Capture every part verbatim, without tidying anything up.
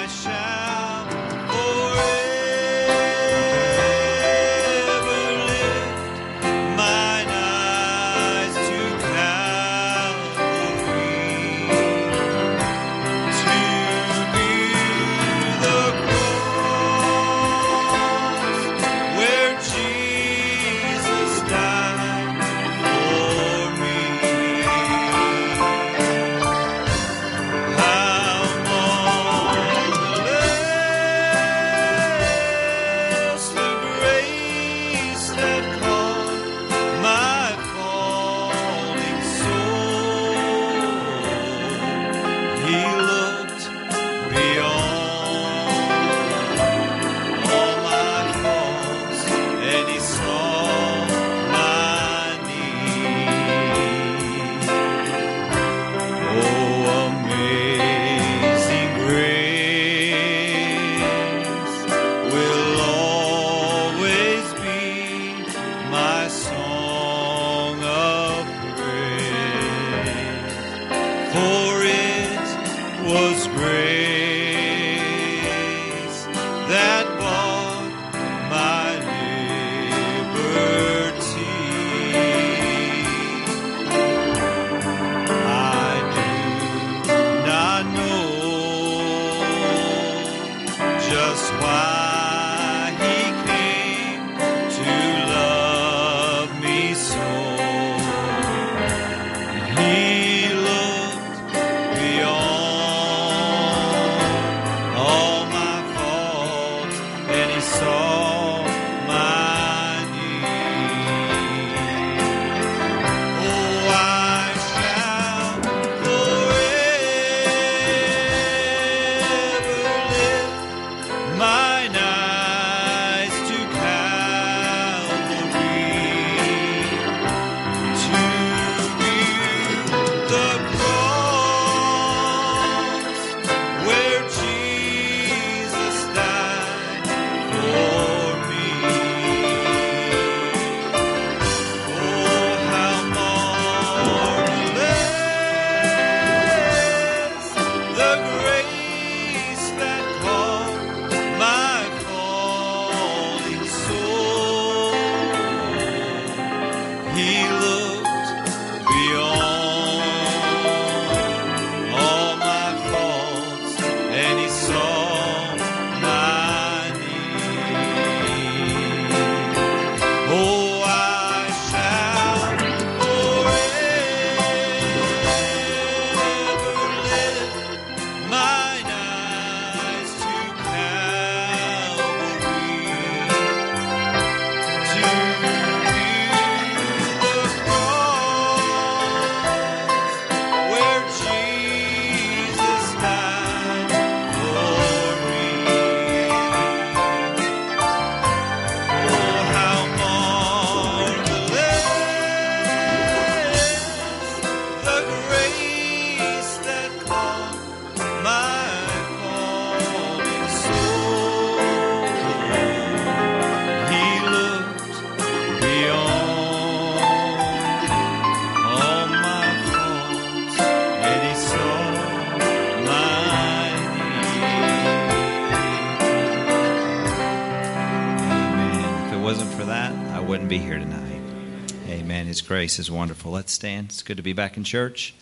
wouldn't be here tonight. Amen. His grace is wonderful. Let's stand. It's good to be back in church.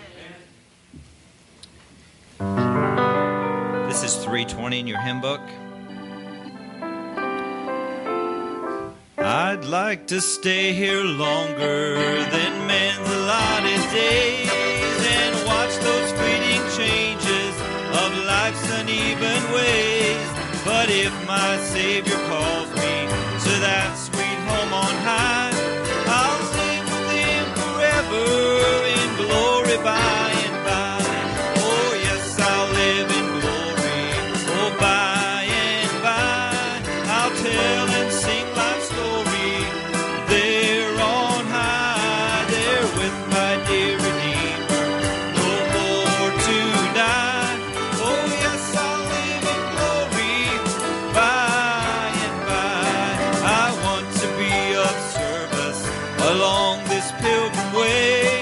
This is three twenty in your hymn book. I'd like to stay here longer than man's allotted days and watch those fleeting changes of life's uneven ways. But if my Savior calls me to that sweet home on high, I'll live with Him forever in glory by and by. Oh yes, I'll live in glory, oh by and by. I'll tell and sing life's story there on high, there with my dear Redeemer, no more to die. Oh yes, I'll live in glory by and by. I want to be of service along this pilgrim way.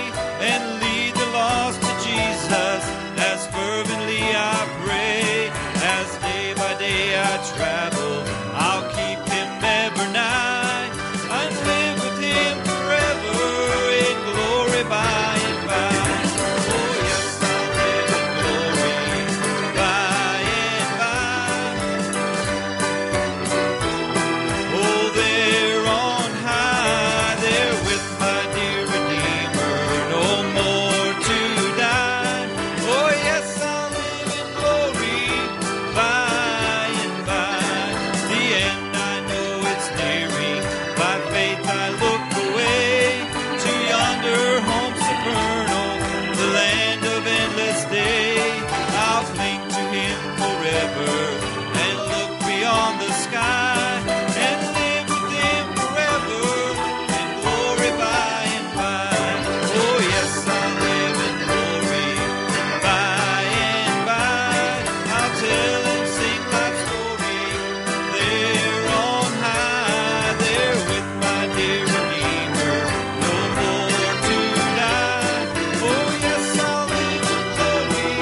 travel, I'll keep him ever nigh and live with him forever in glory by and by. Oh yes, I'll live in glory by and by. Oh, there on high, there with my dear Redeemer, no more to die. Oh yes, I'll live in glory by and by. The end, I know it's nearing. By faith I look away to yonder home supernal, the land of endless day. I'll cling to him forever and look beyond the sky and live with him forever in glory by and by. Oh yes, I'll live in glory by and by. I'll tell and sing life's story there on high, there with my dear Redeemer, no more to die. Oh yes, I'll live in glory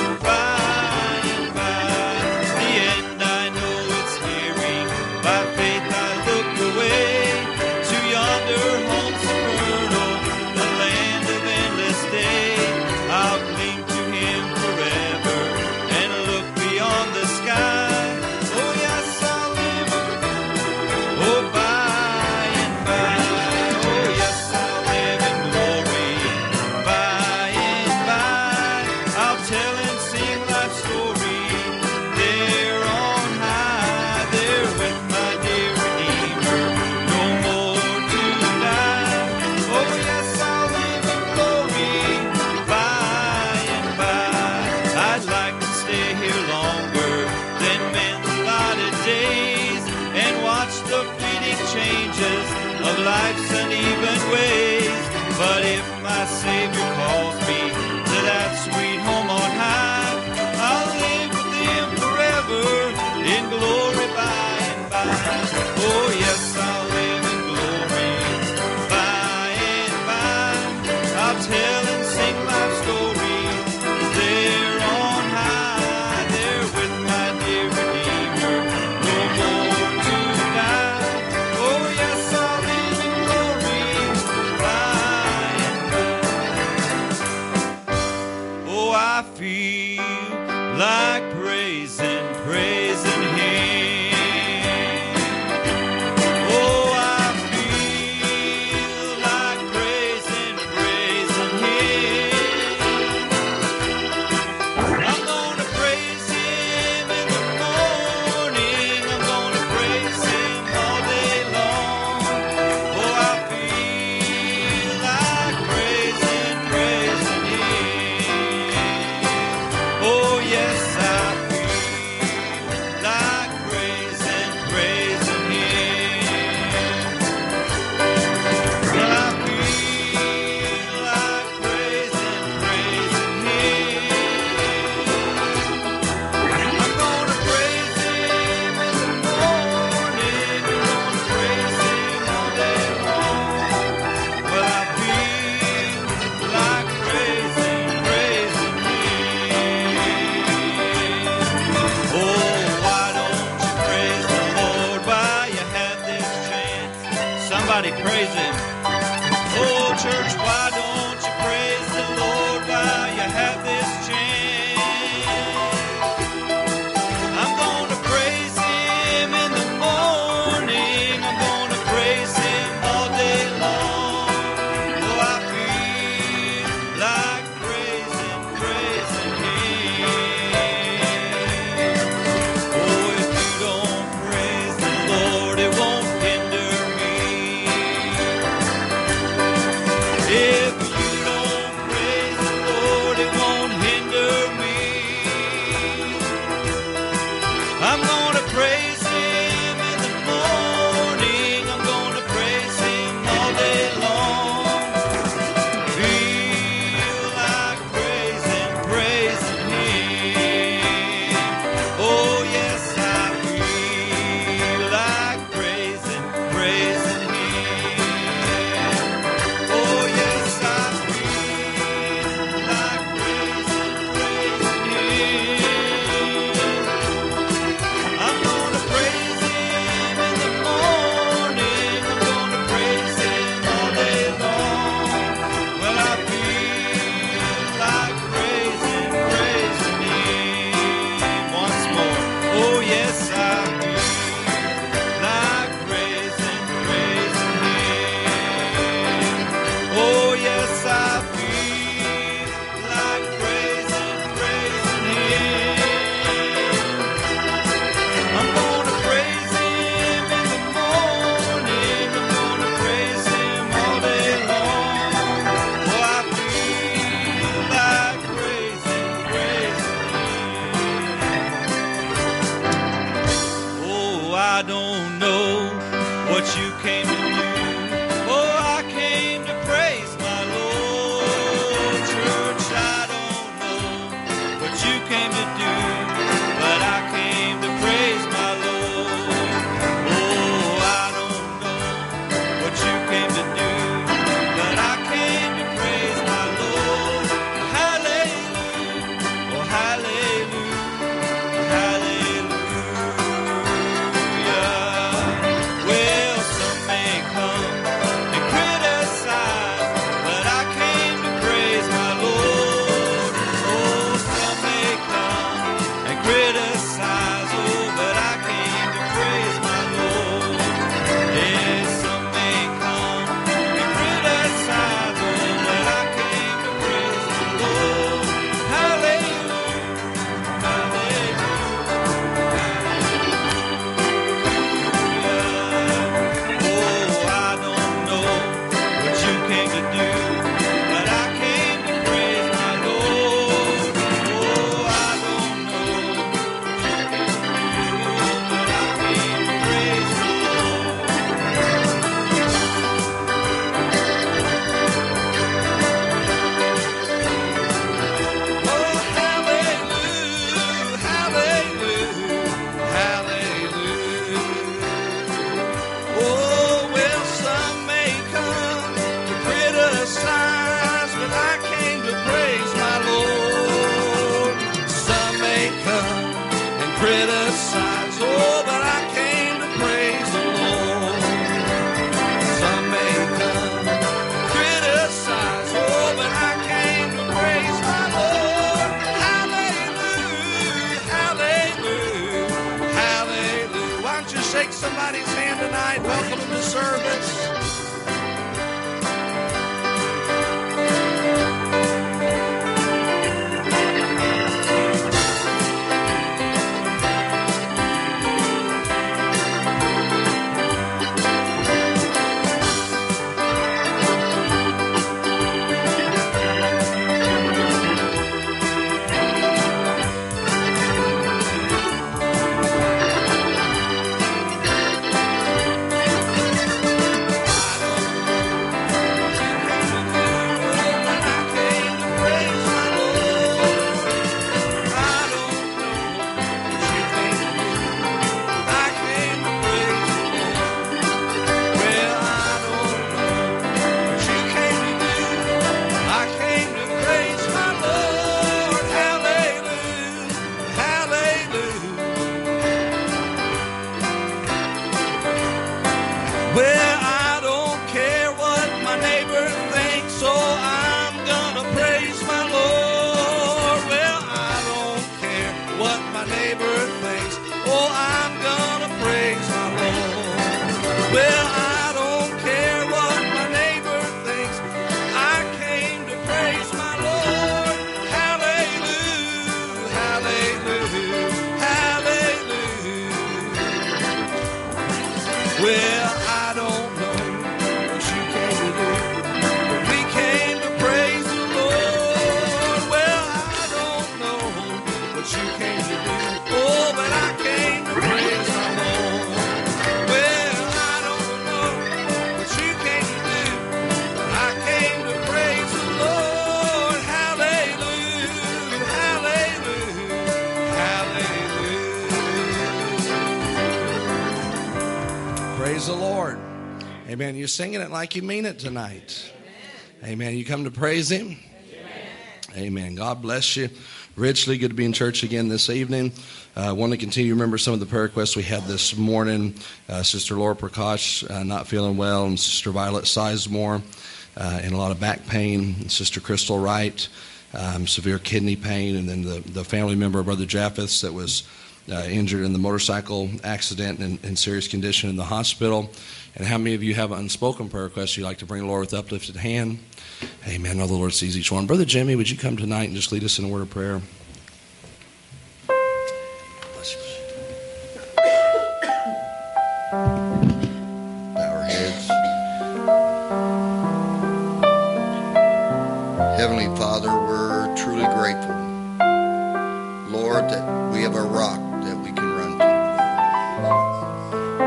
by and by. The end, I know it's nearing. By faith I look away to yonder home supernal, the land of endless day. I'll cling to him forever and look beyond the sky. Oh yes, I'll live, oh by and by. Oh yes, I'll live in glory by and by. I'll tell and sing life's story there on high, there with my dear Redeemer, no more to die. Oh yes, I'll live in glory by and by. I'd like to stay here longer than men's allotted days and watch the fleeting changes of life's uneven ways. But if my Savior calls me to that sweet home on high, I'll live with him forever in glory by and by. Oh yes, I'll live in glory by and by. I'll tell and sing life's story there on high, there with my dear Redeemer, no more to die. Oh yes, I'll live in glory by and by. Oh, I feel like praising, praising him. Oh, I feel like praising, praising him. I'm gonna praise him in the morning. I'm gonna praise him all day long. Oh, I feel like praising, praising him. Oh, yes, I feel I don't know what you came to do. Oh, I came to praise my Lord. Church, I don't know what you came to do, but I came to praise my Lord. Oh, I don't know what you came to do, but I came to praise my Lord. Hallelujah, oh hallelujah, hallelujah. Well, some may come and criticize, but I came to praise my Lord. Oh, some may come and criticize, oh, but I came to praise my Lord. Yes, some may come and criticize, oh, but I came to praise my Lord. Hallelujah, hallelujah. Oh, I don't know what you came to do, but I came to praise my Lord. Oh, I don't know what you came to do, but I came to praise the Lord. Oh, hallelujah, hallelujah, hallelujah. Oh, well, some may come to criticize, but I came to praise my Lord. Some may come and criticize, oh, but I came to praise the Lord. Some may come and criticize, oh, but I came to praise my Lord. Hallelujah, hallelujah, hallelujah. Why don't you shake somebody's hand tonight? Welcome to service. Amen. You're singing it like you mean it tonight. Amen. Amen. You come to praise Him? Amen. Amen. God bless you richly. Good to be in church again this evening. I uh, want to continue to remember some of the prayer requests we had this morning. Uh, Sister Laura Prakash uh, not feeling well, and Sister Violet Sizemore uh, and a lot of back pain. And Sister Crystal Wright, um, severe kidney pain. And then the, the family member of Brother Japheth that was uh, injured in the motorcycle accident and in serious condition in the hospital. And how many of you have an unspoken prayer request you'd like to bring the Lord with uplifted hand? Amen. Know the Lord sees each one. Brother Jimmy, would you come tonight and just lead us in a word of prayer? Bless you. Bow our heads. Heavenly Father, we're truly grateful, Lord, that we have a rock that we can run to.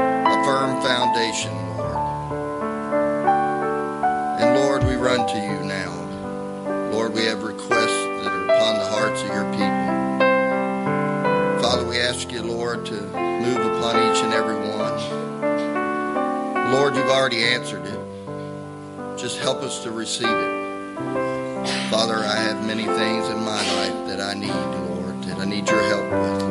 Father, we ask you, Lord, to move upon each and every one. Lord, you've already answered it. Just help us to receive it. Father, I have many things in my life that I need, Lord, that I need your help with,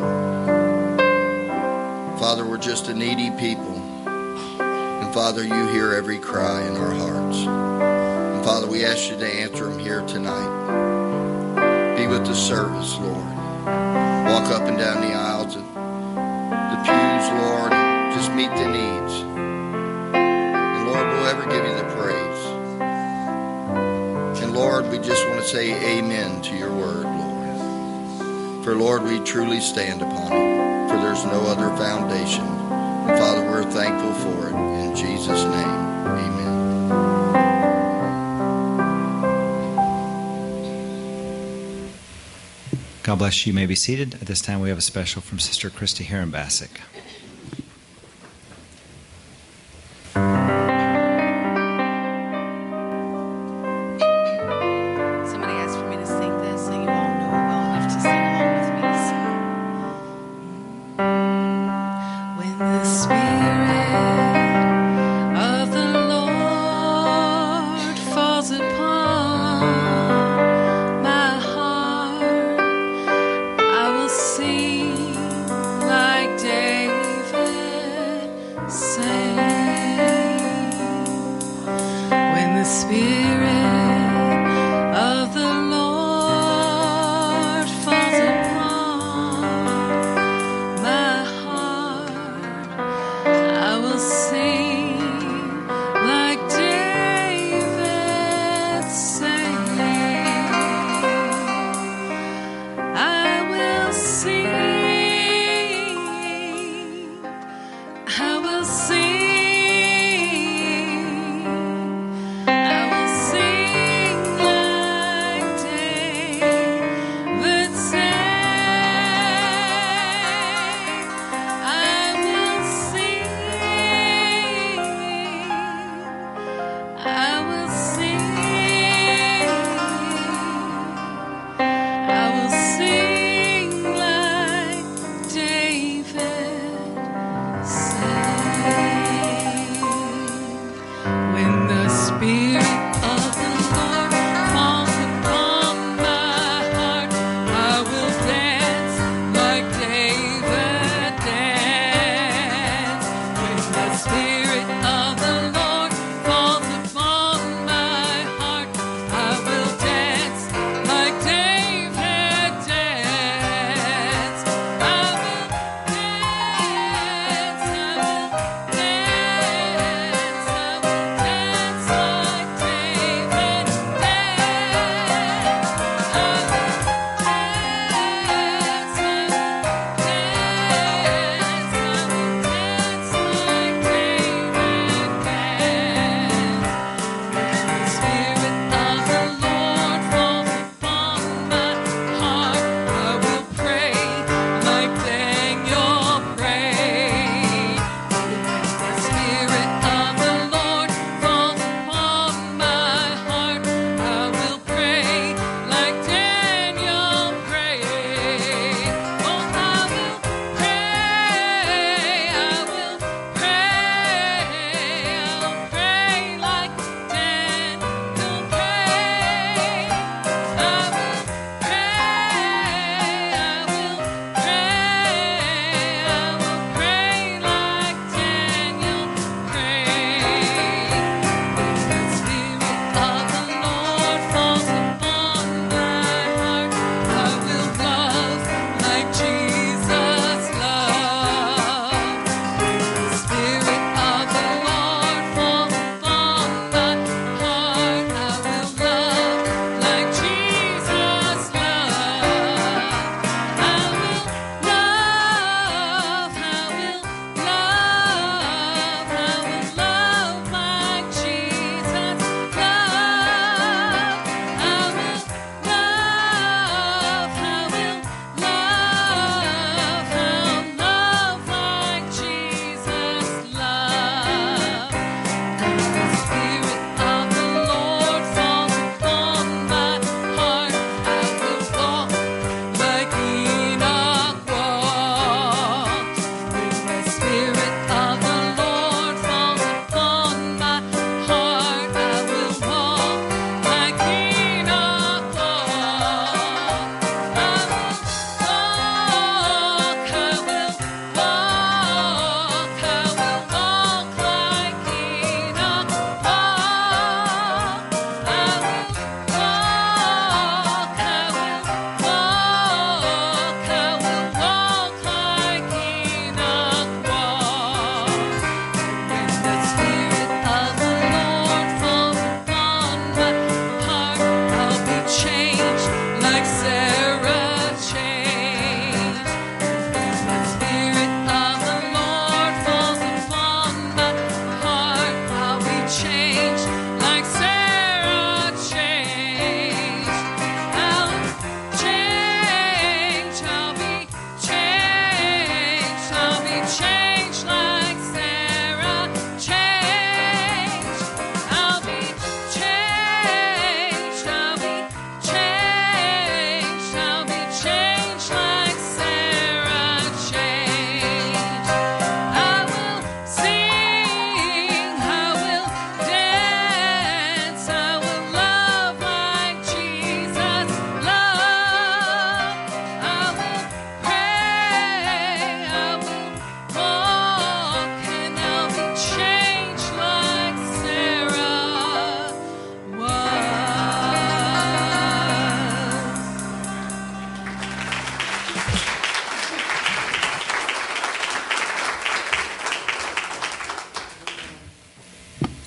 Lord. Father, we're just a needy people. And Father, you hear every cry in our hearts. And Father, we ask you to answer them here tonight. Be with the service, Lord. Walk up and down the aisles of the pews, Lord. Just meet the needs. And Lord, we'll ever give you the praise. And Lord, we just want to say amen to your word, Lord. For Lord, we truly stand upon it. For there's no other foundation. And Father, we're thankful for it. In Jesus' name, amen. God bless you. You may be seated. At this time, we have a special from Sister Christy Herenbasic. Somebody asked for me to sing this, so you all know it well enough to sing along with me. So. When the Spirit of the Lord falls upon my heart, I will sing like David.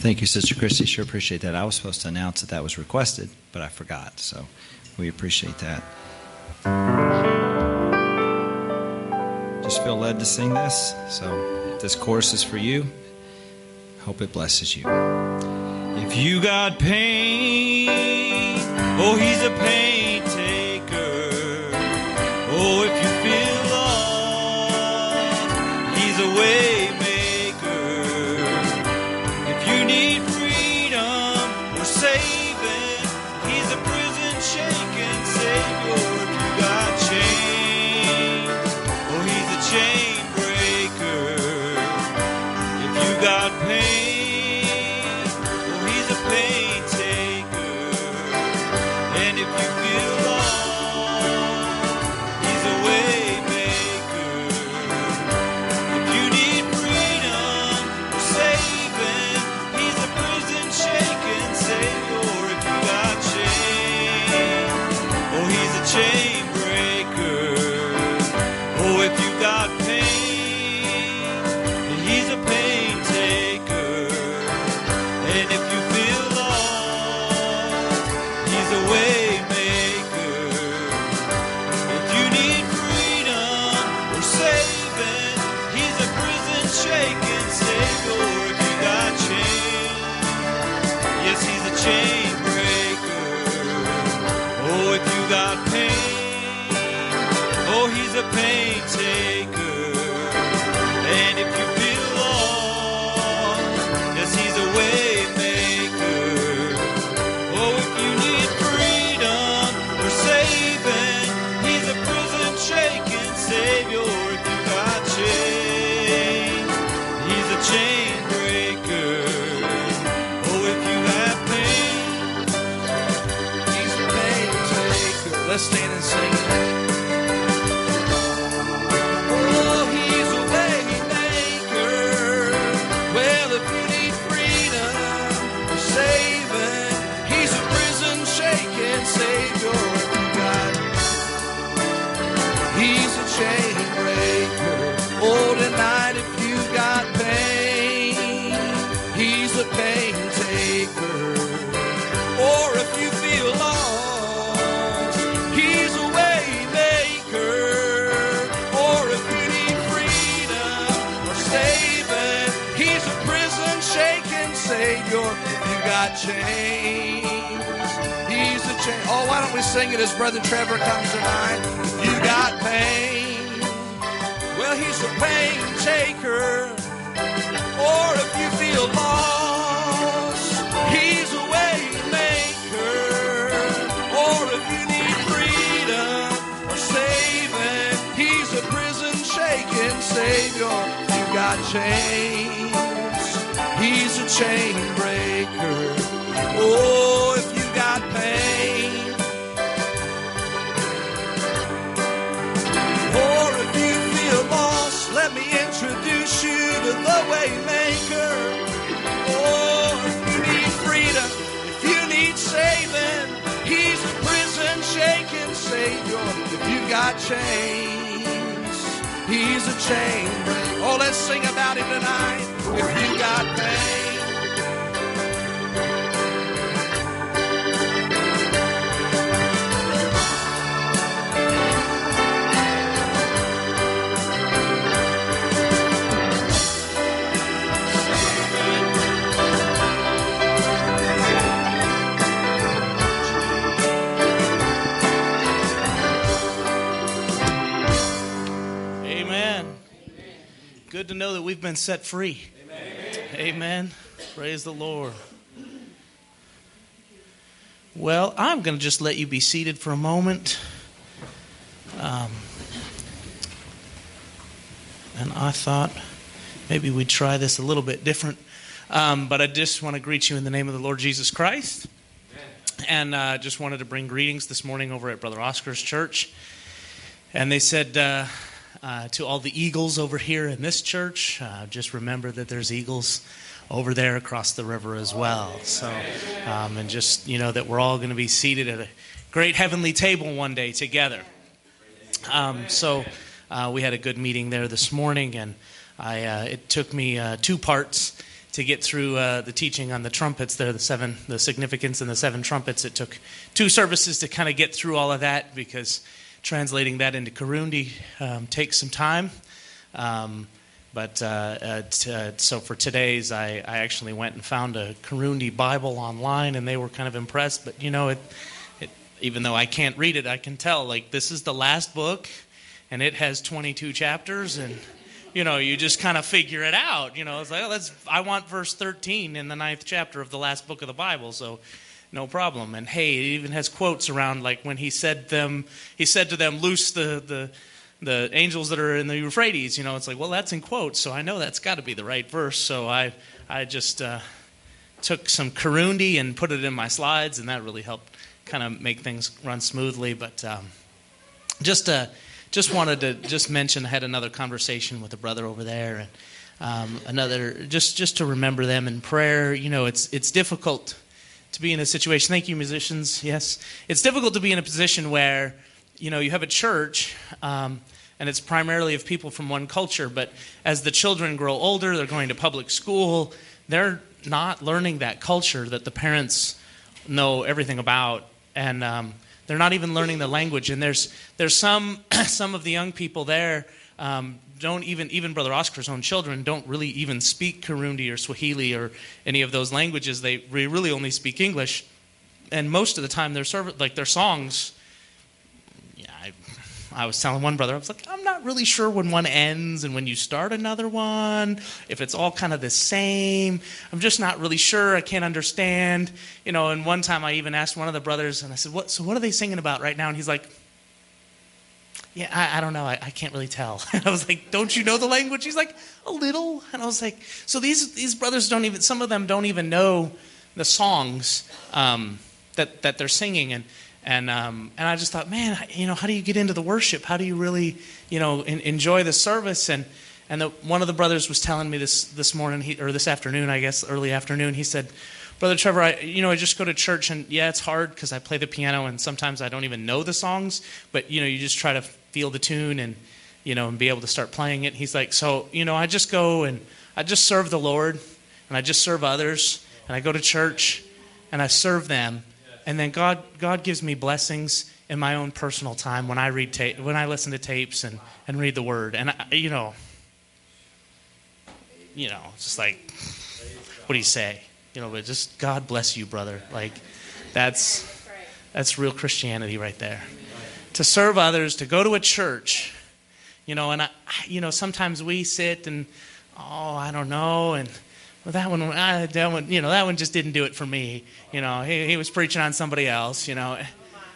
Thank you, Sister Christy. Sure appreciate that. I was supposed to announce that that was requested, but I forgot. So we appreciate that. Just feel led to sing this. So this chorus is for you. Hope it blesses you. If you got pain, oh, he's a pain taker. Oh, if you feel lost, he's a way maker. If you need freedom or saving, he's a prison shaking savior. If you got chains, oh, he's a chain breaker. If you got pain, oh, he's a pain taker. And if you feel lost, he's a way maker. If you need freedom or saving, he's a prison shaking savior. If you got chains, oh, he's a chain breaker. Oh, if you got pain, he's a pain taker. And if you feel lost, he's a way maker. If you need freedom or saving, he's a prison shaking savior. If you got chains, yes, he's a chain breaker. Oh, if you got pain, oh, he's a pain taker. And if you feel lost, yes, he's a way maker. Oh, if you need freedom or saving, he's a prison shaking savior. If you got chains, he's a chain breaker. Oh, if you have pain, He's a pain taker. Let's stand and sing it. Oh, he's a way maker. Well, if you need freedom or saving, he's a prison shaking savior. God, he's a chain breaker. Oh, tonight if you got pain, he's a pain taker. Or if you feel lost, he's a way maker. Or if you need freedom or saving, he's a prison shaking savior. If you got chains, he's a chain. Oh, why don't we sing it as Brother Trevor comes tonight? If you got pain, well, he's a pain taker. Or if you feel lost, he's a way maker. Or if you need freedom or saving, he's a prison shaking savior. If you got chains, he's a chain breaker. Oh, if you got pain, or if you feel lost, let me introduce you to the way maker. Oh, if you need freedom, if you need saving, he's a prison shaking savior. If you got chains, he's a chain breaker. Oh, let's sing about him tonight. If you got pain, good to know that we've been set free. Amen. Amen. Praise the Lord. Well, I'm going to just let you be seated for a moment. Um, and I thought maybe we'd try this a little bit different. Um, but I just want to greet you in the name of the Lord Jesus Christ. Amen. And I uh, just wanted to bring greetings this morning over at Brother Oscar's church. And they said... Uh, Uh, to all the eagles over here in this church, uh, just remember that there's eagles over there across the river as well. So, um, and just, you know, that we're all going to be seated at a great heavenly table one day together. Um, so uh, we had a good meeting there this morning, and I uh, it took me uh, two parts to get through uh, the teaching on the trumpets there, the seven, the significance in the seven trumpets. It took two services to kind of get through all of that because translating that into Kirundi um, takes some time. Um, but uh, uh, t- uh, so for today's, I, I actually went and found a Kirundi Bible online, and they were kind of impressed. But you know, it, it even though I can't read it, I can tell like this is the last book, and it has twenty-two chapters, and you know, you just kind of figure it out. You know, it's like, oh, let's. I want verse thirteen in the ninth chapter of the last book of the Bible, so no problem. And hey, it even has quotes around, like when he said them, he said to them, "Loose the the the angels that are in the Euphrates." You know, it's like, well, that's in quotes, so I know that's got to be the right verse. So I I just uh, took some Kirundi and put it in my slides, and that really helped kind of make things run smoothly. But um, just uh. Just wanted to just mention I had another conversation with a brother over there, and um, another just just to remember them in prayer. You know, it's it's difficult to be in a situation. Thank you, musicians. Yes, it's difficult to be in a position where you know you have a church, um, and it's primarily of people from one culture. But as the children grow older, they're going to public school. They're not learning that culture that the parents know everything about, and um, they're not even learning the language. And there's there's some some of the young people there um, don't even, even Brother Oscar's own children don't really even speak Kirundi or Swahili or any of those languages. They really only speak English. And most of the time their serv- like their songs, yeah, I, I was telling one brother, I was like, I'm not really sure when one ends and when you start another one, if it's all kind of the same. I'm just not really sure. I can't understand. You know, and one time I even asked one of the brothers, and I said, "What? So what are they singing about right now?" And he's like, yeah, I, I don't know. I, I can't really tell. And I was like, don't you know the language? He's like, a little. And I was like, so these these brothers don't even, some of them don't even know the songs um, that, that they're singing. And And um, and I just thought, man, you know, how do you get into the worship? How do you really, you know, in, enjoy the service? And and the, one of the brothers was telling me this this morning, he, or this afternoon, I guess, early afternoon. He said, Brother Trevor, I, you know, I just go to church, and yeah, it's hard because I play the piano, and sometimes I don't even know the songs. But you know, you just try to feel the tune, and you know, and be able to start playing it. He's like, so you know, I just go and I just serve the Lord, and I just serve others, and I go to church, and I serve them. And then God, God gives me blessings in my own personal time when I read ta- when I listen to tapes and, and read the Word. And I, you know, you know, it's just like, what do you say? You know, but just God bless you, brother. Like, that's that's real Christianity right there. To serve others, to go to a church, you know, and I, you know, sometimes we sit and oh, I don't know, and. Well, that one, uh, that one, you know, that one just didn't do it for me. You know, he, he was preaching on somebody else. You know,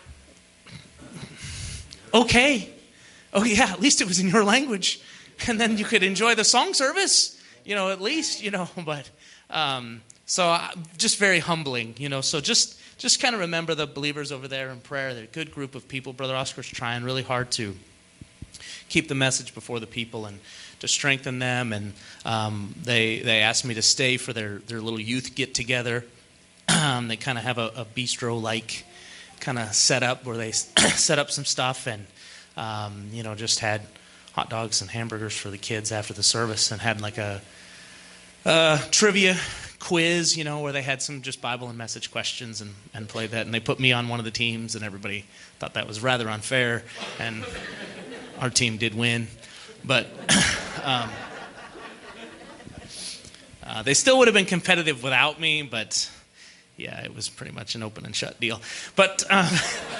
okay, oh yeah, at least it was in your language, and then you could enjoy the song service. You know, at least, you know, but um, so uh, just very humbling. You know, so just just kind of remember the believers over there in prayer. They're a good group of people. Brother Oscar's trying really hard to keep the message before the people and to strengthen them, and um, they they asked me to stay for their, their little youth get-together. Um, they kind of have a, a bistro-like kind of setup where they set up some stuff and, um, you know, just had hot dogs and hamburgers for the kids after the service and had like a, a trivia quiz, you know, where they had some just Bible and message questions and, and played that. And they put me on one of the teams, and everybody thought that was rather unfair, and our team did win. But um, uh, they still would have been competitive without me, but yeah, it was pretty much an open and shut deal. But um,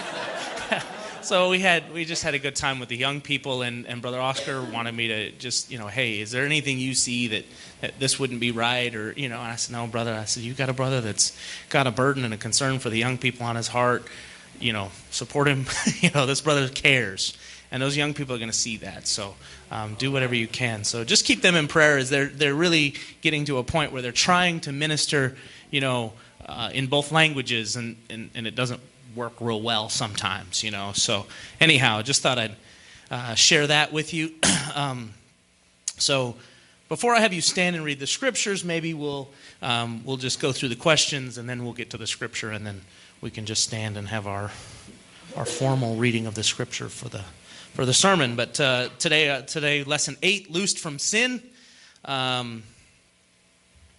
so we had we just had a good time with the young people, and, and Brother Oscar wanted me to just, you know, hey, is there anything you see that, that this wouldn't be right? Or, you know, and I said, no, brother. I said, you got a brother that's got a burden and a concern for the young people on his heart. You know, support him. You know, this brother cares. And those young people are going to see that. So um, do whatever you can. So just keep them in prayer as they're they're really getting to a point where they're trying to minister, you know, uh, in both languages, and, and, and it doesn't work real well sometimes, you know. So anyhow, just thought I'd uh, share that with you. um, so before I have you stand and read the scriptures, maybe we'll um, we'll just go through the questions, and then we'll get to the scripture, and then we can just stand and have our our formal reading of the scripture for the for the sermon. But uh, today, uh, today, lesson eight, loosed from sin. Um,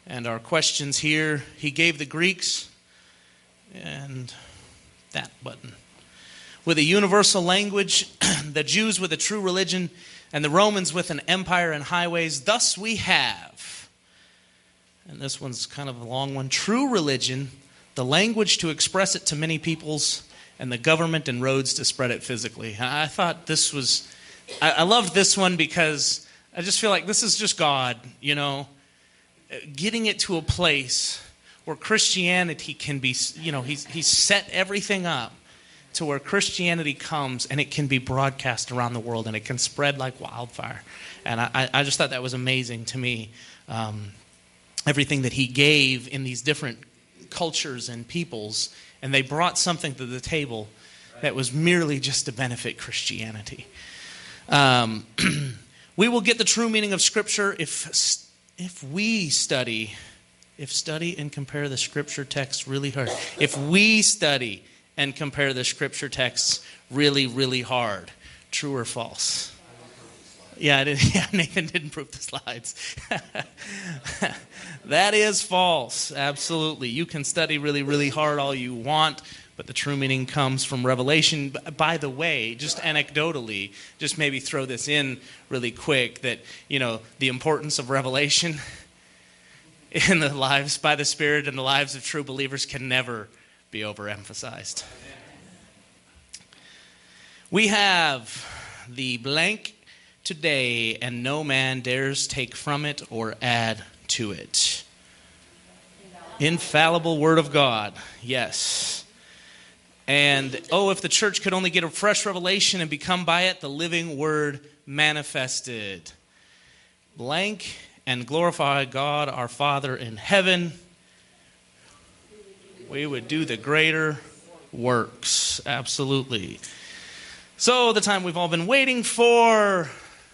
And our questions here, he gave the Greeks, and that button. With a universal language, the Jews with a true religion, and the Romans with an empire and highways. Thus we have, and this one's kind of a long one, true religion, the language to express it to many peoples, and the government and roads to spread it physically. I thought this was, I, I loved this one because I just feel like this is just God, you know, getting it to a place where Christianity can be, you know, he's, he's set everything up to where Christianity comes and it can be broadcast around the world and it can spread like wildfire. And I, I just thought that was amazing to me. Um, everything that he gave in these different cultures and peoples, and they brought something to the table that was merely just to benefit Christianity. Um, we will get the true meaning of Scripture if if we study, if study and compare the Scripture texts really hard. If we study and compare the Scripture texts really, really hard. True or false? Yeah, I did, yeah, Nathan didn't prove the slides. That is false, absolutely. You can study really, really hard all you want, but the true meaning comes from Revelation. By the way, just anecdotally, just maybe throw this in really quick, that, you know, the importance of Revelation in the lives by the Spirit and the lives of true believers can never be overemphasized. We have the blank today, and no man dares take from it or add to it. Infallible Word of God, yes. And, oh, if the church could only get a fresh revelation and become by it the living Word manifested. Blank, and glorify God our Father in heaven, we would do the greater works. Absolutely. So, the time we've all been waiting for.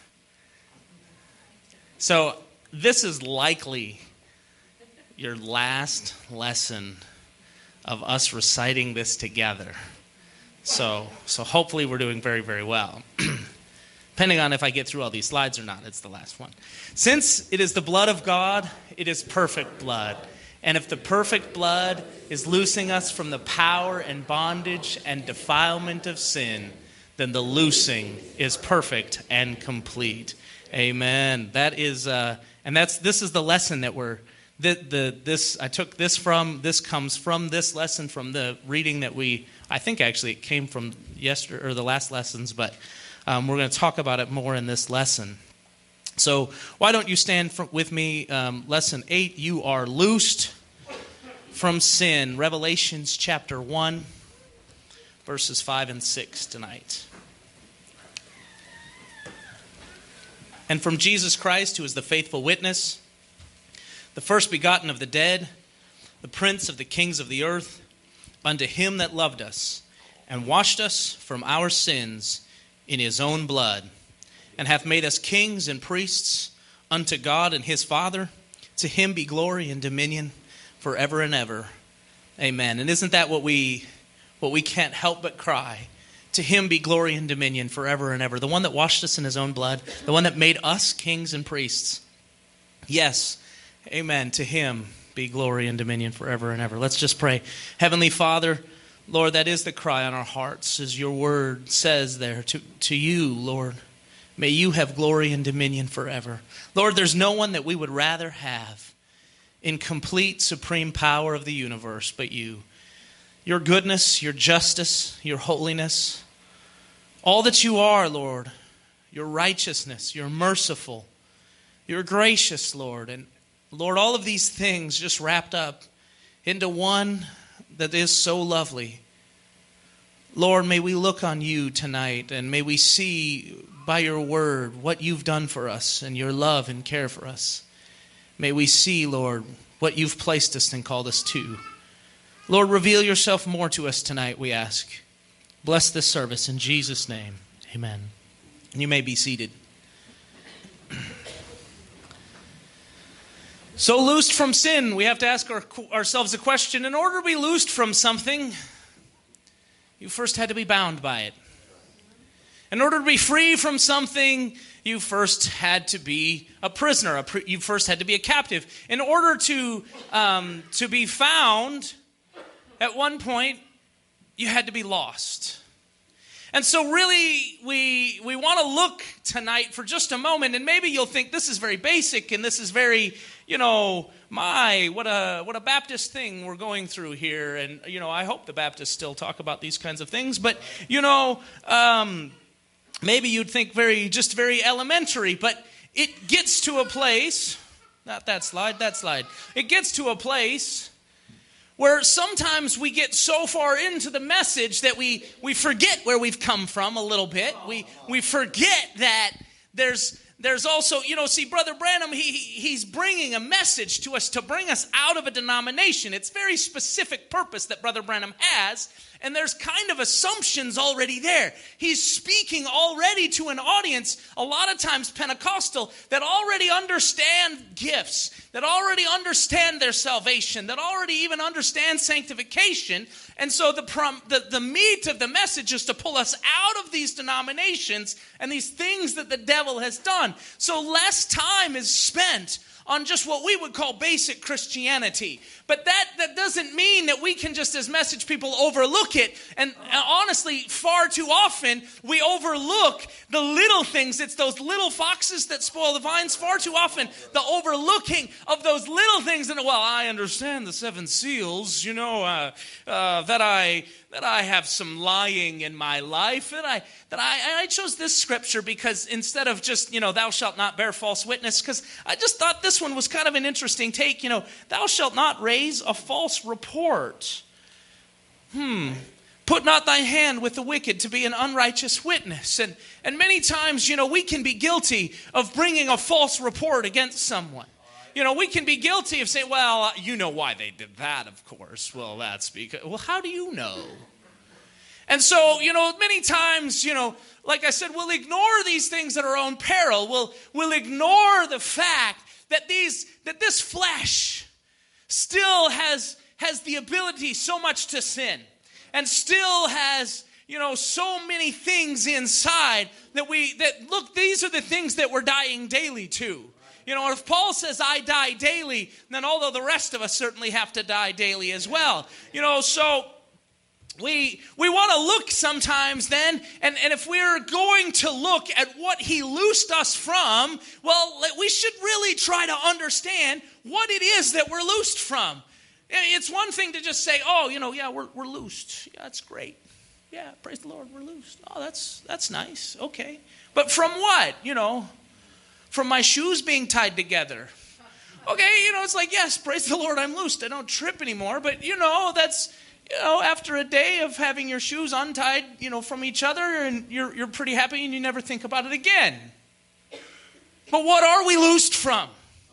So, this is likely your last lesson of us reciting this together. So, so hopefully we're doing very, very well. Depending on if I get through all these slides or not, it's the last one. Since it is the blood of God, it is perfect blood. And if the perfect blood is loosing us from the power and bondage and defilement of sin, then the loosing is perfect and complete. Amen. That is, uh, and that's this is the lesson that we're. The, the this I took this from. This comes from this lesson from the reading that we. I think actually it came from yesterday or the last lessons, but um, we're going to talk about it more in this lesson. So why don't you stand for, with me? Um, lesson eight. You are loosed from sin. Revelations chapter one, verses five and six tonight. And from Jesus Christ, who is the faithful witness, the first begotten of the dead, the prince of the kings of the earth, unto him that loved us, and washed us from our sins in his own blood, and hath made us kings and priests unto God and his Father. To him be glory and dominion forever and ever. Amen. And isn't that what we what we can't help but cry? To him be glory and dominion forever and ever. The one that washed us in his own blood, the one that made us kings and priests. Yes, amen. To him be glory and dominion forever and ever. Let's just pray. Heavenly Father, Lord, that is the cry on our hearts, as your word says there. To, to you, Lord, may you have glory and dominion forever. Lord, there's no one that we would rather have in complete supreme power of the universe but you. Your goodness, your justice, your holiness, all that you are, Lord, your righteousness, you're merciful, you're gracious, Lord. And Lord, all of these things just wrapped up into one that is so lovely. Lord, may we look on you tonight, and may we see by your word what you've done for us and your love and care for us. May we see, Lord, what you've placed us and called us to. Lord, reveal yourself more to us tonight, we ask. Bless this service in Jesus' name. Amen. You may be seated. So loosed from sin, we have to ask our, ourselves a question. In order to be loosed from something, you first had to be bound by it. In order to be free from something, you first had to be a prisoner. A pri- you first had to be a captive. In order to um, to be found, at one point, you had to be lost. And so really, we we want to look tonight for just a moment, and maybe you'll think this is very basic, and this is very, you know, my, what a what a Baptist thing we're going through here. And, you know, I hope the Baptists still talk about these kinds of things. But, you know, um, maybe you'd think very, just very elementary. But it gets to a place, not that slide, that slide. It gets to a place where sometimes we get so far into the message that we, we forget where we've come from a little bit. We we forget that there's there's also, you know, see, Brother Branham, he he's bringing a message to us to bring us out of a denomination. It's very specific purpose that Brother Branham has, and there's kind of assumptions already there. He's speaking already to an audience, a lot of times Pentecostal, that already understand gifts, that already understand their salvation, that already even understand sanctification. And so the, prom, the the meat of the message is to pull us out of these denominations and these things that the devil has done. So less time is spent on just what we would call basic Christianity. But that, that doesn't mean that we can just as message people overlook it. And uh, honestly, far too often, we overlook the little things. It's those little foxes that spoil the vines. Far too often, the overlooking of those little things. And, well, I understand the seven seals, you know, uh, uh, that I... that I have some lying in my life, that I that I, I chose this scripture because instead of just, you know, thou shalt not bear false witness, because I just thought this one was kind of an interesting take, you know, thou shalt not raise a false report. Hmm. Put not thy hand with the wicked to be an unrighteous witness. And, and many times, you know, we can be guilty of bringing a false report against someone. You know, we can be guilty of saying, well, you know why they did that, of course. Well, that's because, well, how do you know? And so, you know, many times, you know, like I said, we'll ignore these things at our own peril. We'll, we'll ignore the fact that these, that this flesh still has, has the ability so much to sin and still has, you know, so many things inside that we, that, look, these are the things that we're dying daily to. You know, if Paul says, I die daily, then although the rest of us certainly have to die daily as well. You know, so we we want to look sometimes then, and, and if we're going to look at what he loosed us from, well, we should really try to understand what it is that we're loosed from. It's one thing to just say, oh, you know, yeah, we're we're loosed. Yeah, that's great. Yeah, praise the Lord, we're loosed. Oh, that's that's nice. Okay. But from what? You know, from my shoes being tied together. Okay, you know, it's like, yes, praise the Lord, I'm loosed. I don't trip anymore. But, you know, that's, you know, after a day of having your shoes untied, you know, from each other, and you're you're pretty happy and you never think about it again. But what are we loosed from?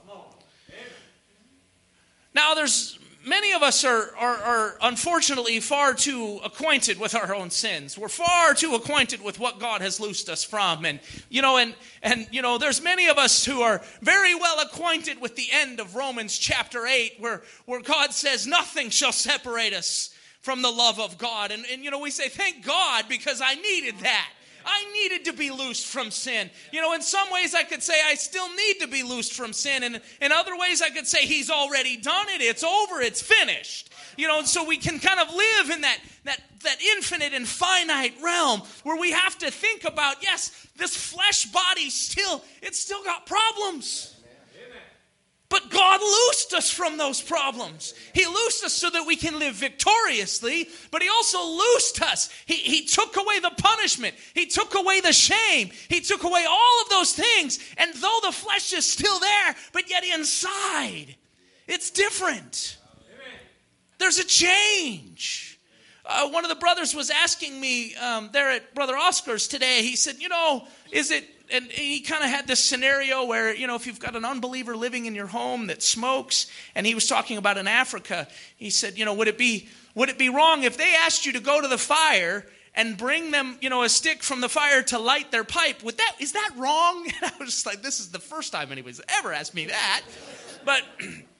Now, there's many of us are, are, are unfortunately far too acquainted with our own sins. We're far too acquainted with what God has loosed us from. And, you know, and, and, you know, there's many of us who are very well acquainted with the end of Romans chapter eight, where, where God says, nothing shall separate us from the love of God. And, and, you know, we say, thank God, because I needed that. I needed to be loosed from sin. You know, in some ways I could say I still need to be loosed from sin. And in other ways I could say he's already done it. It's over. It's finished. You know, and so we can kind of live in that, that, that infinite and finite realm where we have to think about, yes, this flesh body still, it's still got problems. But God loosed us from those problems. He loosed us so that we can live victoriously, but he also loosed us. He, he took away the punishment. He took away the shame. He took away all of those things. And though the flesh is still there, but yet inside, it's different. There's a change. Uh, one of the brothers was asking me um, there at Brother Oscar's today. He said, you know, is it, and he kind of had this scenario where, you know, if you've got an unbeliever living in your home that smokes, and he was talking about in Africa, he said, you know, would it be would it be wrong if they asked you to go to the fire and bring them, you know, a stick from the fire to light their pipe? Would that, is that wrong? And I was just like, this is the first time anybody's ever asked me that. But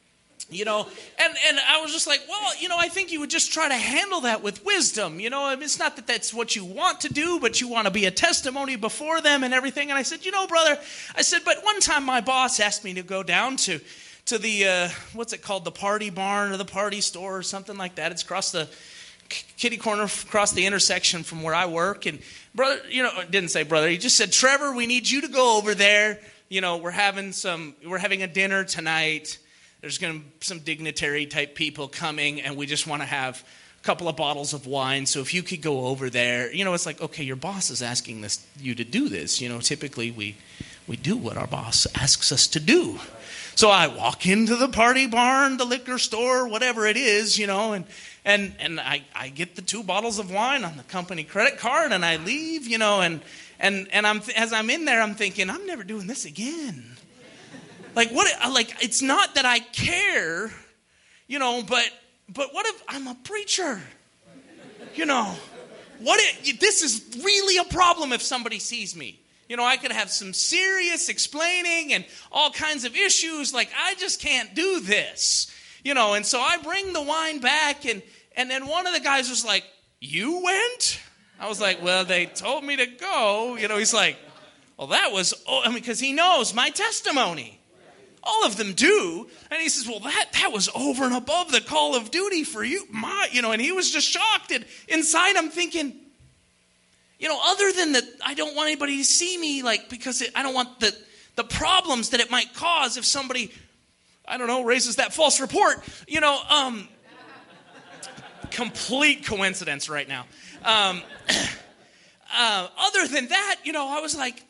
You know, and, and I was just like, well, you know, I think you would just try to handle that with wisdom. You know, I mean, it's not that that's what you want to do, but you want to be a testimony before them and everything. And I said, you know, brother, I said, but one time my boss asked me to go down to to the, uh, what's it called, the party barn or the party store or something like that. It's across the kitty corner, across the intersection from where I work. And brother, you know, didn't say brother, he just said, Trevor, we need you to go over there. You know, we're having some, we're having a dinner tonight. There's going to be some dignitary type people coming, and we just want to have a couple of bottles of wine. So if you could go over there, you know, it's like, okay, your boss is asking this, you to do this. You know, typically we, we do what our boss asks us to do. So I walk into the party barn, the liquor store, whatever it is, you know, and and and I, I get the two bottles of wine on the company credit card, and I leave, you know, and and and I'm as I'm in there, I'm thinking, I'm never doing this again. Like what? Like it's not that I care, you know, but but what if I'm a preacher? You know, what if this is really a problem if somebody sees me? You know, I could have some serious explaining and all kinds of issues. Like I just can't do this, you know. And so I bring the wine back, and and then one of the guys was like, "You went?" I was like, "Well, they told me to go." You know, he's like, "Well, that was," oh, I mean, because he knows my testimony. All of them do. And he says, well, that, that was over and above the call of duty for you. My, you know, and he was just shocked. And inside I'm thinking, you know, other than that, I don't want anybody to see me, like, because it, I don't want the, the problems that it might cause if somebody, I don't know, raises that false report. You know, um, complete coincidence right now. Um, uh, other than that, you know, I was like,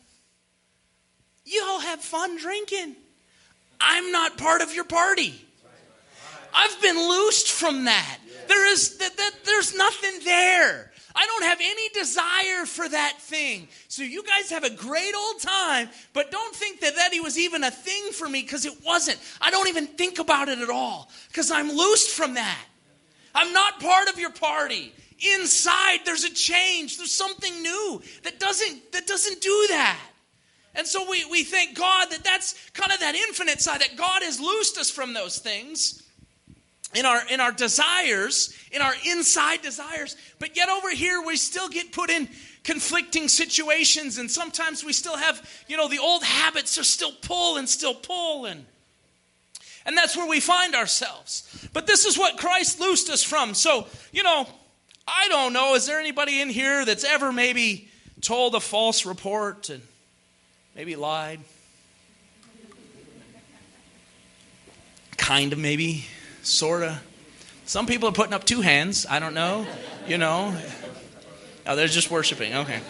you all have fun drinking. I'm not part of your party. I've been loosed from that. There is that, that there's nothing there. I don't have any desire for that thing. So you guys have a great old time, but don't think that that was even a thing for me, because it wasn't. I don't even think about it at all, because I'm loosed from that. I'm not part of your party. Inside there's a change. There's something new that doesn't that doesn't do that. And so we, we thank God that that's kind of that infinite side, that God has loosed us from those things in our in our desires, in our inside desires. But yet over here we still get put in conflicting situations, and sometimes we still have, you know, the old habits are still pull and still pull, and and that's where we find ourselves. But this is what Christ loosed us from. So, you know, I don't know, is there anybody in here that's ever maybe told a false report and maybe lied? Kind of, maybe. Sort of. Some people are putting up two hands. I don't know. You know. Oh, they're just worshiping. Okay.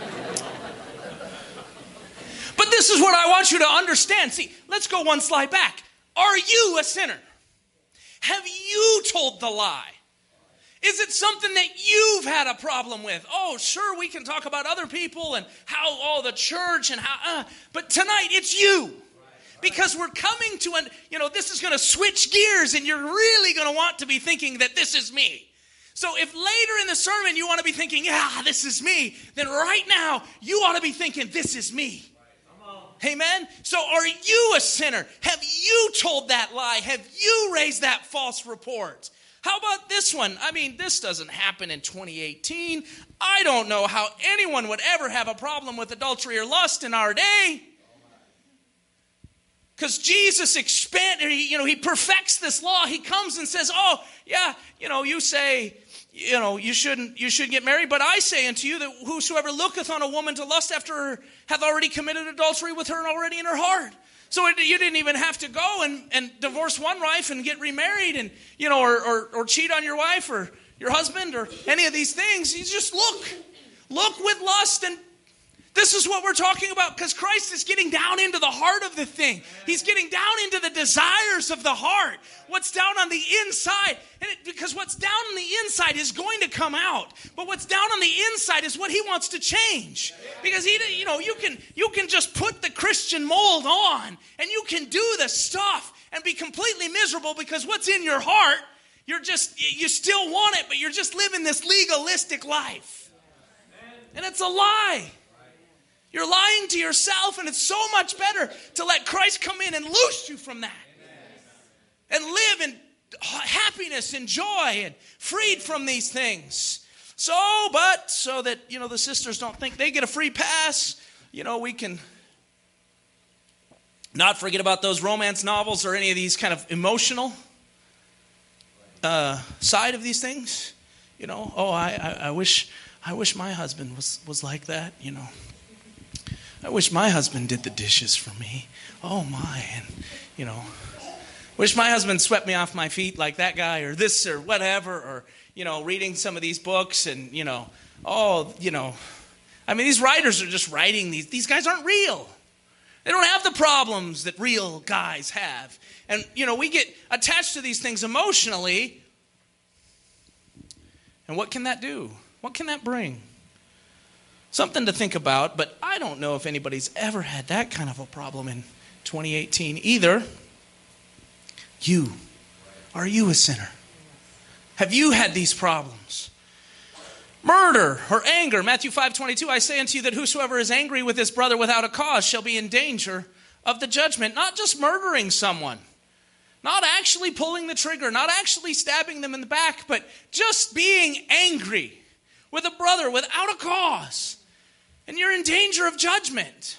But this is what I want you to understand. See, let's go one slide back. Are you a sinner? Have you told the lie? Is it something that you've had a problem with? Oh, sure, we can talk about other people and how, oh, the church and how, uh, but tonight it's you. Because we're coming to an, you know, this is going to switch gears, and you're really going to want to be thinking that this is me. So if later in the sermon you want to be thinking, yeah, this is me, then right now you ought to be thinking, this is me. Amen? So are you a sinner? Have you told that lie? Have you raised that false report? How about this one? I mean, this doesn't happen in twenty eighteen. I don't know how anyone would ever have a problem with adultery or lust in our day. Because Jesus expanded, you know, he perfects this law. He comes and says, oh, yeah, you know, you say, you know, you shouldn't, you shouldn't get married. But I say unto you that whosoever looketh on a woman to lust after her hath already committed adultery with her already in her heart. So it, you didn't even have to go and, and divorce one wife and get remarried, and, you know, or, or, or cheat on your wife or your husband or any of these things. You just look. Look with lust. And this is what we're talking about, because Christ is getting down into the heart of the thing. He's getting down into the desires of the heart. What's down on the inside. And it, because what's down on the inside is going to come out. But what's down on the inside is what he wants to change. Because he, you know, you can you can just put the Christian mold on, and you can do the stuff and be completely miserable, because what's in your heart, you're just you still want it, but you're just living this legalistic life. And it's a lie. You're lying to yourself, and it's so much better to let Christ come in and loose you from that. and live in happiness and joy and freed from these things. So, but so that, you know, the sisters don't think they get a free pass, you know, we can not forget about those romance novels or any of these kind of emotional uh, side of these things. You know, oh, I, I, I wish I wish my husband was, was like that, you know. I wish my husband did the dishes for me. Oh, my, and, you know, wish my husband swept me off my feet like that guy or this or whatever, or, you know, reading some of these books and, you know, oh, you know, I mean, these writers are just writing these. These guys aren't real. They don't have the problems that real guys have. And, you know, we get attached to these things emotionally. And what can that do? What can that bring? Something to think about, but I don't know if anybody's ever had that kind of a problem in twenty eighteen either. You. Are you a sinner? Have you had these problems? Murder or anger. Matthew five twenty-two, I say unto you that whosoever is angry with his brother without a cause shall be in danger of the judgment. Not just murdering someone. Not actually pulling the trigger. Not actually stabbing them in the back. But just being angry with a brother without a cause. And you're in danger of judgment.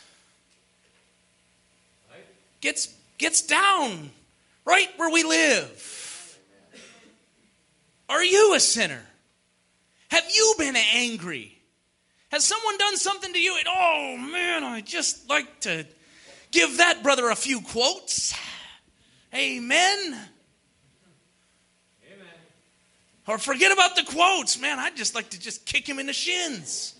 Gets, gets down right where we live. Are you a sinner? Have you been angry? Has someone done something to you? And, oh, man, I just like to give that brother a few quotes. Amen. Amen. Or forget about the quotes. Man, I'd just like to just kick him in the shins.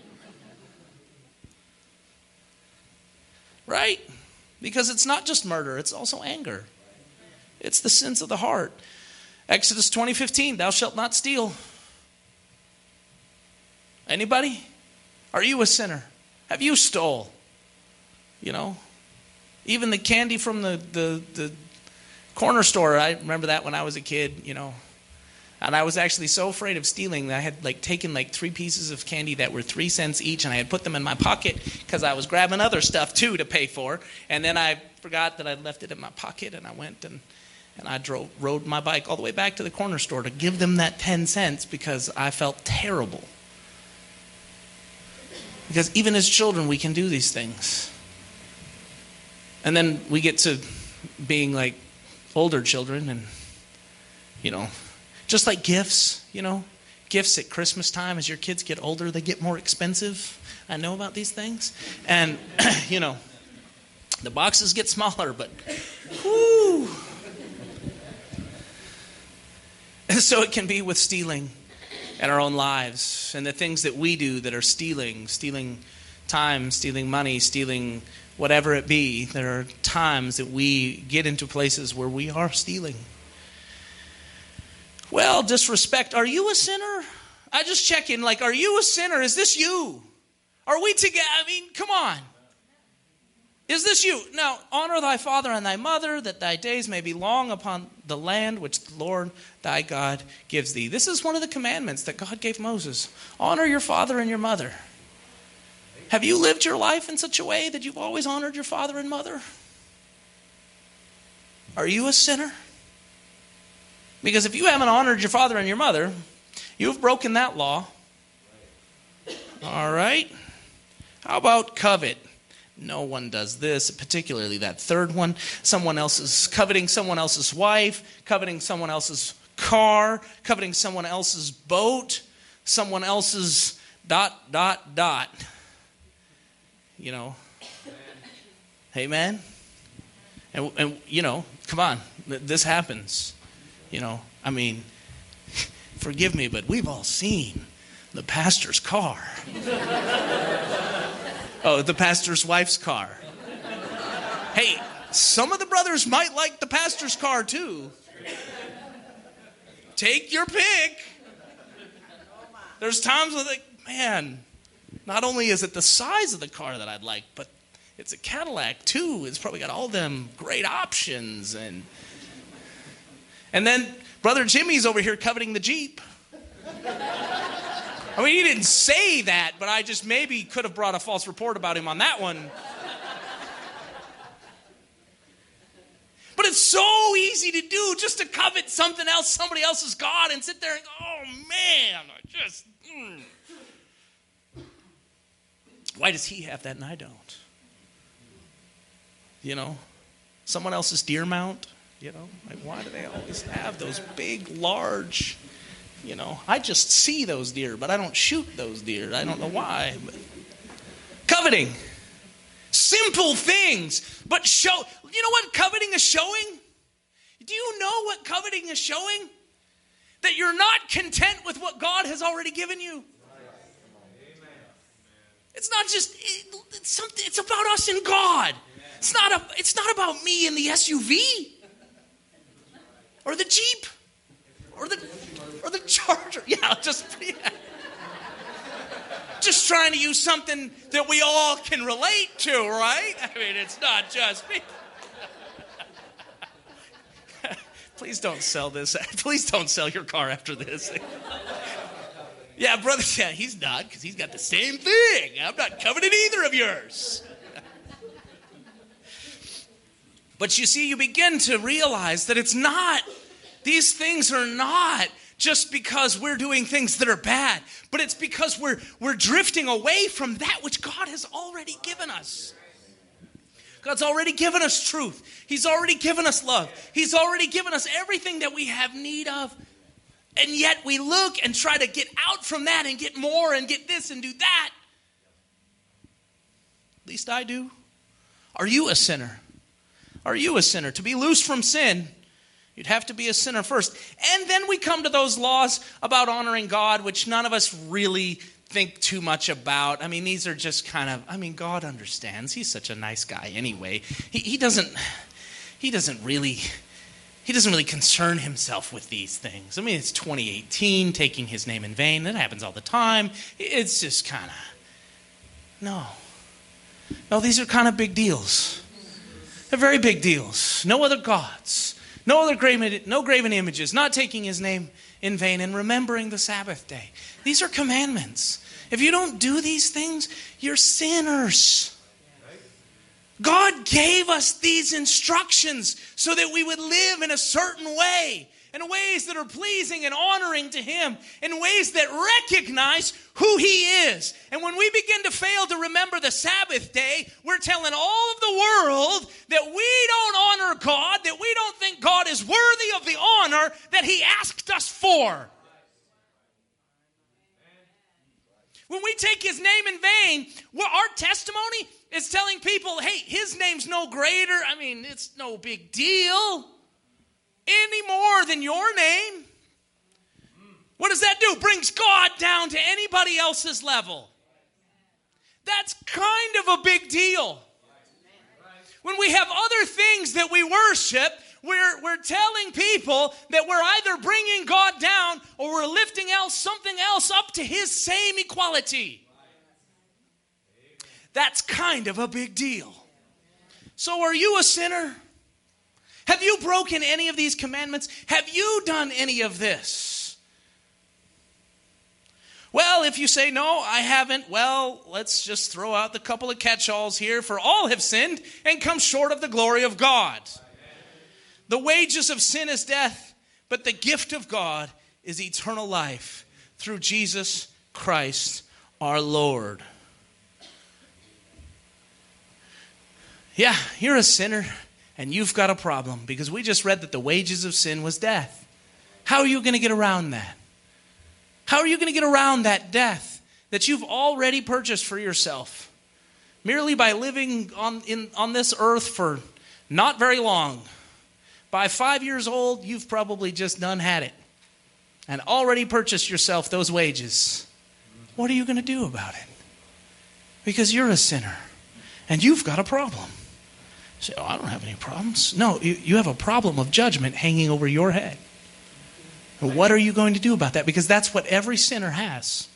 Right? Because it's not just murder, it's also anger. It's the sins of the heart. Exodus twenty fifteen, thou shalt not steal. Anybody? Are you a sinner? Have you stole? You know? Even the candy from the, the, the corner store, I remember that when I was a kid, you know. And I was actually so afraid of stealing that I had like taken like three pieces of candy that were three cents each, and I had put them in my pocket because I was grabbing other stuff too to pay for. And then I forgot that I left it in my pocket, and I went and, and I drove rode my bike all the way back to the corner store to give them that ten cents because I felt terrible. Because even as children, we can do these things. And then we get to being like older children and, you know, just like gifts, you know, gifts at Christmas time. As your kids get older, they get more expensive. I know about these things. And, you know, the boxes get smaller, but whoo. And so it can be with stealing in our own lives and the things that we do that are stealing, stealing time, stealing money, stealing whatever it be. There are times that we get into places where we are stealing. Well, disrespect. Are you a sinner? I just check in like, are you a sinner? Is this you? Are we together? I mean, come on. Is this you? Now, honor thy father and thy mother, that thy days may be long upon the land which the Lord thy God gives thee. This is one of the commandments that God gave Moses. Honor your father and your mother. Have you lived your life in such a way that you've always honored your father and mother? Are you a sinner? Because if you haven't honored your father and your mother, you've broken that law. All right? How about covet? No one does this, particularly that third one. Someone else's, coveting someone else's wife, coveting someone else's car, coveting someone else's boat, someone else's dot, dot, dot. You know. Amen? And, and you know, come on. This happens. You know, I mean, forgive me, but we've all seen the pastor's car. Oh, the pastor's wife's car. Hey, some of the brothers might like the pastor's car too. Take your pick. There's times where like, man, not only is it the size of the car that I'd like, but it's a Cadillac too. It's probably got all them great options. And and then Brother Jimmy's over here coveting the Jeep. I mean, he didn't say that, but I just maybe could have brought a false report about him on that one. But it's so easy easy to do just to covet something else, somebody else's God, and sit there and go, oh man, I just, mm. Why does he have that and I don't? You know, someone else's deer mount, you know, like why do they always have those big, large, you know, I just see those deer, but I don't shoot those deer. I don't know why. But coveting. Simple things, but show. You know what coveting is showing? Do you know what coveting is showing? That you're not content with what God has already given you. It's not just, it, it's something, it's about us and God. It's not a, it's not about me and the S U V. Or the Jeep. Or the, or the Charger. Yeah, just, yeah. Just trying to use something that we all can relate to, right? I mean, it's not just me. Please don't sell this. Please don't sell your car after this. Yeah, brother, yeah, he's not, because he's got the same thing. I'm not coveting either of yours. But you see, you begin to realize that it's not, these things are not just because we're doing things that are bad, but it's because we're we're drifting away from that which God has already given us. God's already given us truth. He's already given us love. He's already given us everything that we have need of. And yet we look and try to get out from that and get more and get this and do that. At least I do. Are you a sinner? Are you a sinner? To be loose from sin, you'd have to be a sinner first. And then we come to those laws about honoring God, which none of us really think too much about. I mean, these are just kind of, I mean, God understands. He's such a nice guy anyway. He, he doesn't, he doesn't really, he doesn't really concern himself with these things. I mean, it's twenty eighteen, taking his name in vain. That happens all the time. It's just kind of, no. No, these are kind of big deals. They're very big deals. No other gods. No other graven, no graven images. Not taking his name in vain and remembering the Sabbath day. These are commandments. If you don't do these things, you're sinners. God gave us these instructions so that we would live in a certain way, in ways that are pleasing and honoring to him, in ways that recognize who he is. And when we begin to fail to remember the Sabbath day, we're telling all of the world that we don't honor God, that we don't think God is worthy of the honor that he asked us for. When we take his name in vain, well, our testimony is telling people, hey, his name's no greater. I mean, it's no big deal any more than your name. What does that do? Brings God down to anybody else's level. That's kind of a big deal. When we have other things that we worship, we're, we're telling people that we're either bringing God down or we're lifting else something else up to his same equality. That's kind of a big deal. So are you a sinner? Have you broken any of these commandments? Have you done any of this? Well, if you say, no, I haven't, well, let's just throw out the couple of catch-alls here. For all have sinned and come short of the glory of God. The wages of sin is death, but the gift of God is eternal life through Jesus Christ our Lord. Yeah, you're a sinner and you've got a problem because we just read that the wages of sin was death. How are you going to get around that? How are you going to get around that death that you've already purchased for yourself merely by living on, in, on this earth for not very long? By five years old, you've probably just done had it and already purchased yourself those wages. What are you going to do about it? Because you're a sinner and you've got a problem. You say, oh, I don't have any problems. No, you, you have a problem of judgment hanging over your head. And what are you going to do about that? Because that's what every sinner has.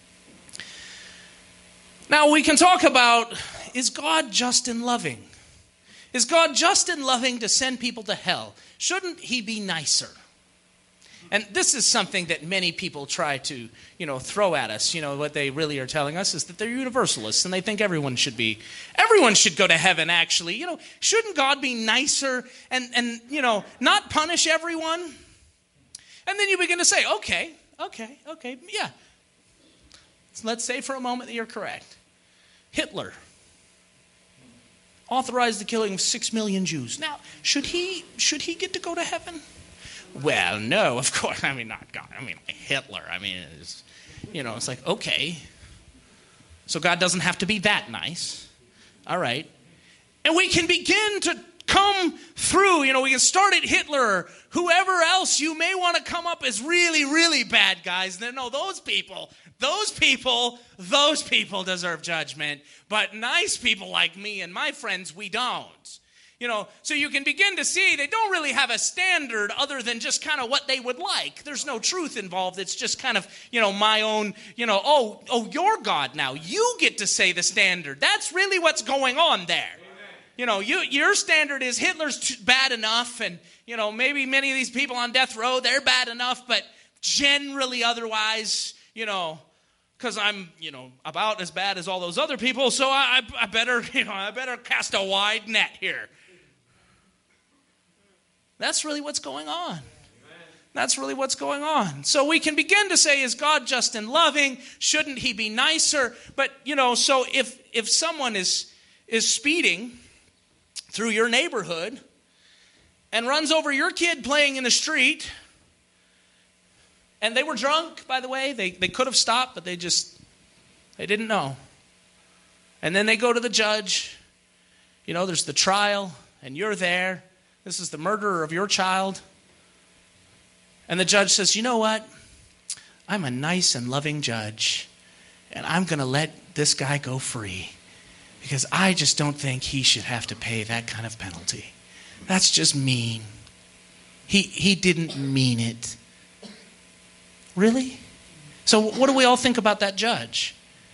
Now we can talk about, is God just and loving? Is God just and loving to send people to hell? Shouldn't he be nicer? And this is something that many people try to, you know, throw at us. You know, what they really are telling us is that they're universalists and they think everyone should be, everyone should go to heaven, actually. You know, shouldn't God be nicer and, and you know, not punish everyone? And then you begin to say, okay, okay, okay, yeah. So let's say for a moment that you're correct. Hitler authorized the killing of six million Jews. Now, should he should he get to go to heaven? Well, no, of course. I mean, not God. I mean, Hitler. I mean, it's, you know, it's like, okay. So God doesn't have to be that nice. All right. And we can begin to come through. You know, we can start at Hitler or whoever else you may want to come up as really, really bad guys. No, those people, those people, those people deserve judgment. But nice people like me and my friends, we don't. You know, so you can begin to see they don't really have a standard other than just kind of what they would like. There's no truth involved. It's just kind of, you know, my own, you know, oh, oh, you're God now. You get to say the standard. That's really what's going on there. Amen. You know, you, your standard is Hitler's too bad enough, and, you know, maybe many of these people on death row, they're bad enough, but generally otherwise, you know, because I'm, you know, about as bad as all those other people, so I, I better, you know, I better cast a wide net here. That's really what's going on. Amen. That's really what's going on. So we can begin to say, is God just and loving? Shouldn't he be nicer? But, you know, so if if someone is is speeding through your neighborhood and runs over your kid playing in the street, and they were drunk, by the way, they, they could have stopped, but they just, they didn't know. And then they go to the judge, you know, there's the trial, and you're there. This is the murderer of your child. And the judge says, you know what? I'm a nice and loving judge, and I'm going to let this guy go free because I just don't think he should have to pay that kind of penalty. That's just mean. He, he didn't mean it. Really? So what do we all think about that judge?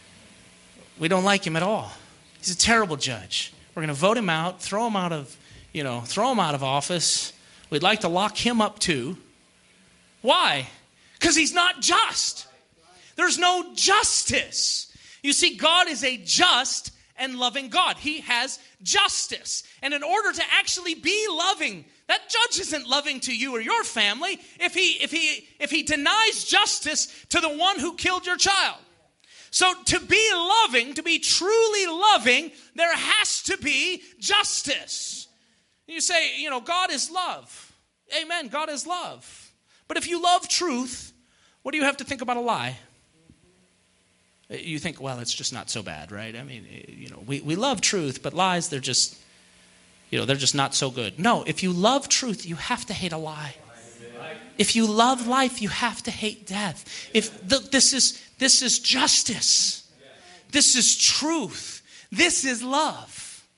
We don't like him at all. He's a terrible judge. We're going to vote him out, throw him out of You know, throw him out of office. We'd like to lock him up too. Why? Because he's not just. There's no justice. You see, God is a just and loving God. He has justice. And in order to actually be loving, that judge isn't loving to you or your family if he if he if he denies justice to the one who killed your child. So to be loving, to be truly loving, there has to be justice. You say, you know, God is love. Amen, God is love. But if you love truth, what do you have to think about a lie? You think, well, it's just not so bad, right? I mean, you know, we, we love truth, but lies, they're just, you know, they're just not so good. No, if you love truth, you have to hate a lie. If you love life, you have to hate death. If the, this is this is justice. This is truth. This is love.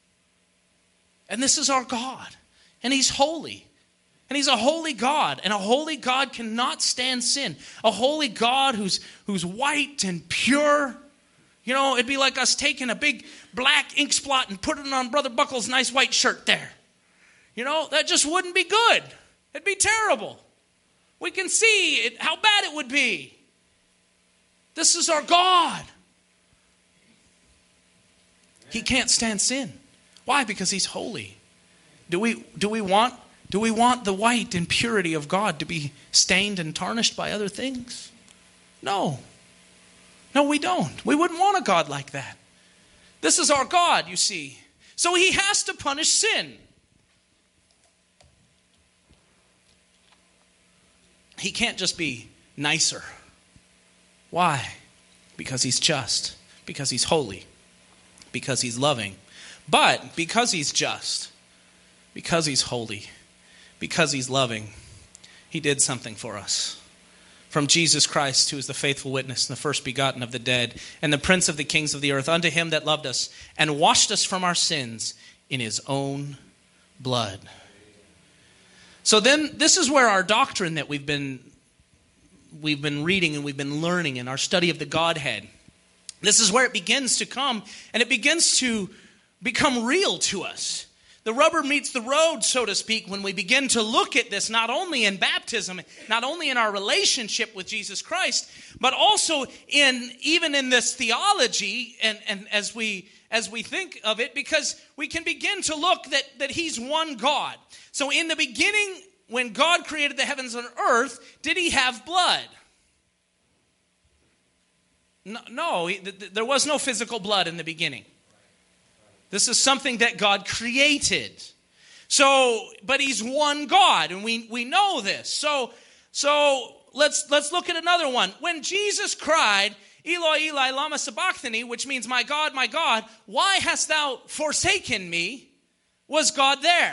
And this is our God. And he's holy. And he's a holy God. And a holy God cannot stand sin. A holy God who's who's white and pure. You know, it'd be like us taking a big black ink spot and putting it on Brother Buckle's nice white shirt there. You know, that just wouldn't be good. It'd be terrible. We can see it, how bad it would be. This is our God. He can't stand sin. Why? Because he's holy. Do we do we want do we want the white and purity of God to be stained and tarnished by other things? No. No, we don't. We wouldn't want a God like that. This is our God, you see. So he has to punish sin. He can't just be nicer. Why? Because he's just. Because he's holy. Because he's loving. But because he's just, because he's holy, because he's loving, he did something for us. From Jesus Christ, who is the faithful witness and the first begotten of the dead, and the prince of the kings of the earth, unto him that loved us and washed us from our sins in his own blood. So then, this is where our doctrine that we've been we've been reading and we've been learning in our study of the Godhead, this is where it begins to come, and it begins to become real to us. the rubber meets the road, so to speak, when we begin to look at this, not only in baptism, not only in our relationship with Jesus Christ, but also in even in this theology, and, and as we as we think of it, because we can begin to look that, that he's one God. So in the beginning, when God created the heavens and earth, did he have blood? No, no, there was no physical blood in the beginning. This is something that God created. So, but he's one God, and we, we know this. So, so let's let's look at another one. When Jesus cried, Eloi, Eli, lama sabachthani, which means, my God, my God, why hast thou forsaken me? Was God there?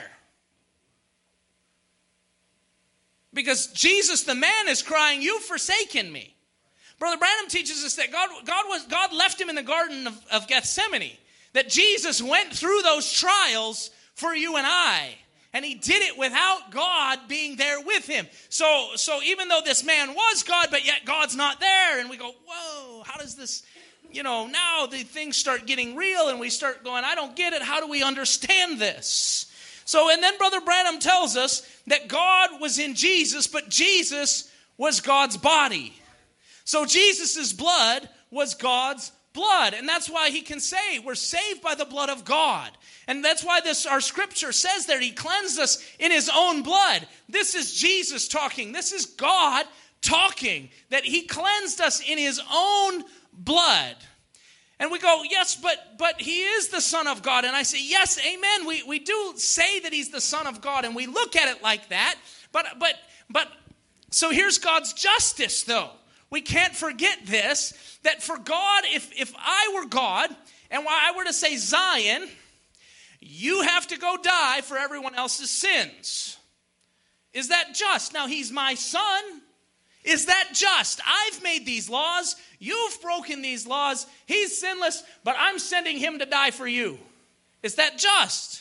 Because Jesus, the man, is crying, you've forsaken me. Brother Branham teaches us that God, God, was, God left him in the Garden of, of Gethsemane. That Jesus went through those trials for you and I. And he did it without God being there with him. So, so even though this man was God, but yet God's not there. And we go, whoa, how does this, you know, now the things start getting real and we start going, I don't get it. How do we understand this? So, and then Brother Branham tells us that God was in Jesus, but Jesus was God's body. So Jesus' blood was God's blood. And that's why he can say we're saved by the blood of God. And that's why this our scripture says that he cleansed us in his own blood. This is Jesus talking. This is God talking, that he cleansed us in his own blood. And we go, yes, but but he is the Son of God. And I say, yes, amen. We we do say that he's the Son of God, and we look at it like that. But but but so here's God's justice, though. We can't forget this, that for God, if if I were God, and I were to say, Zion, you have to go die for everyone else's sins. Is that just? Now, he's my son. Is that just? I've made these laws. You've broken these laws. He's sinless, but I'm sending him to die for you. Is that just?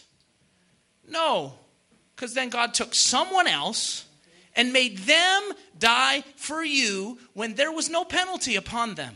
No, because then God took someone else and made them die for you when there was no penalty upon them.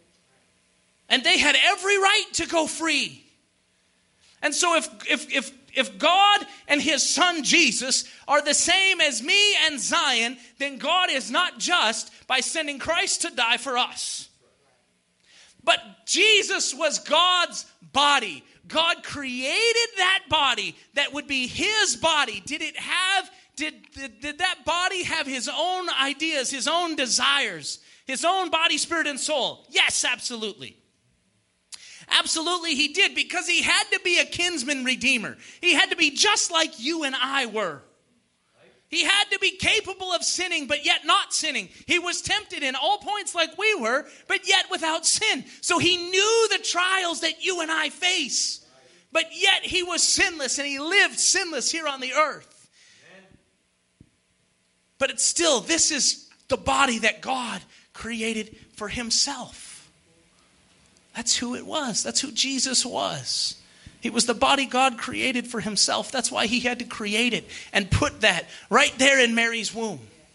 And they had every right to go free. And so if if if if God and his son Jesus are the same as me and Zion, then God is not just by sending Christ to die for us. But Jesus was God's body. God created that body that would be his body. Did it have, did, did, did that body have his own ideas, his own desires, his own body, spirit, and soul? Yes, absolutely. Absolutely he did, because he had to be a kinsman redeemer. He had to be just like you and I were. He had to be capable of sinning, but yet not sinning. He was tempted in all points like we were, but yet without sin. So he knew the trials that you and I face. But yet he was sinless, and he lived sinless here on the earth. But it's still, this is the body that God created for himself. That's who it was. That's who Jesus was. He was the body God created for himself. That's why he had to create it and put that right there in Mary's womb.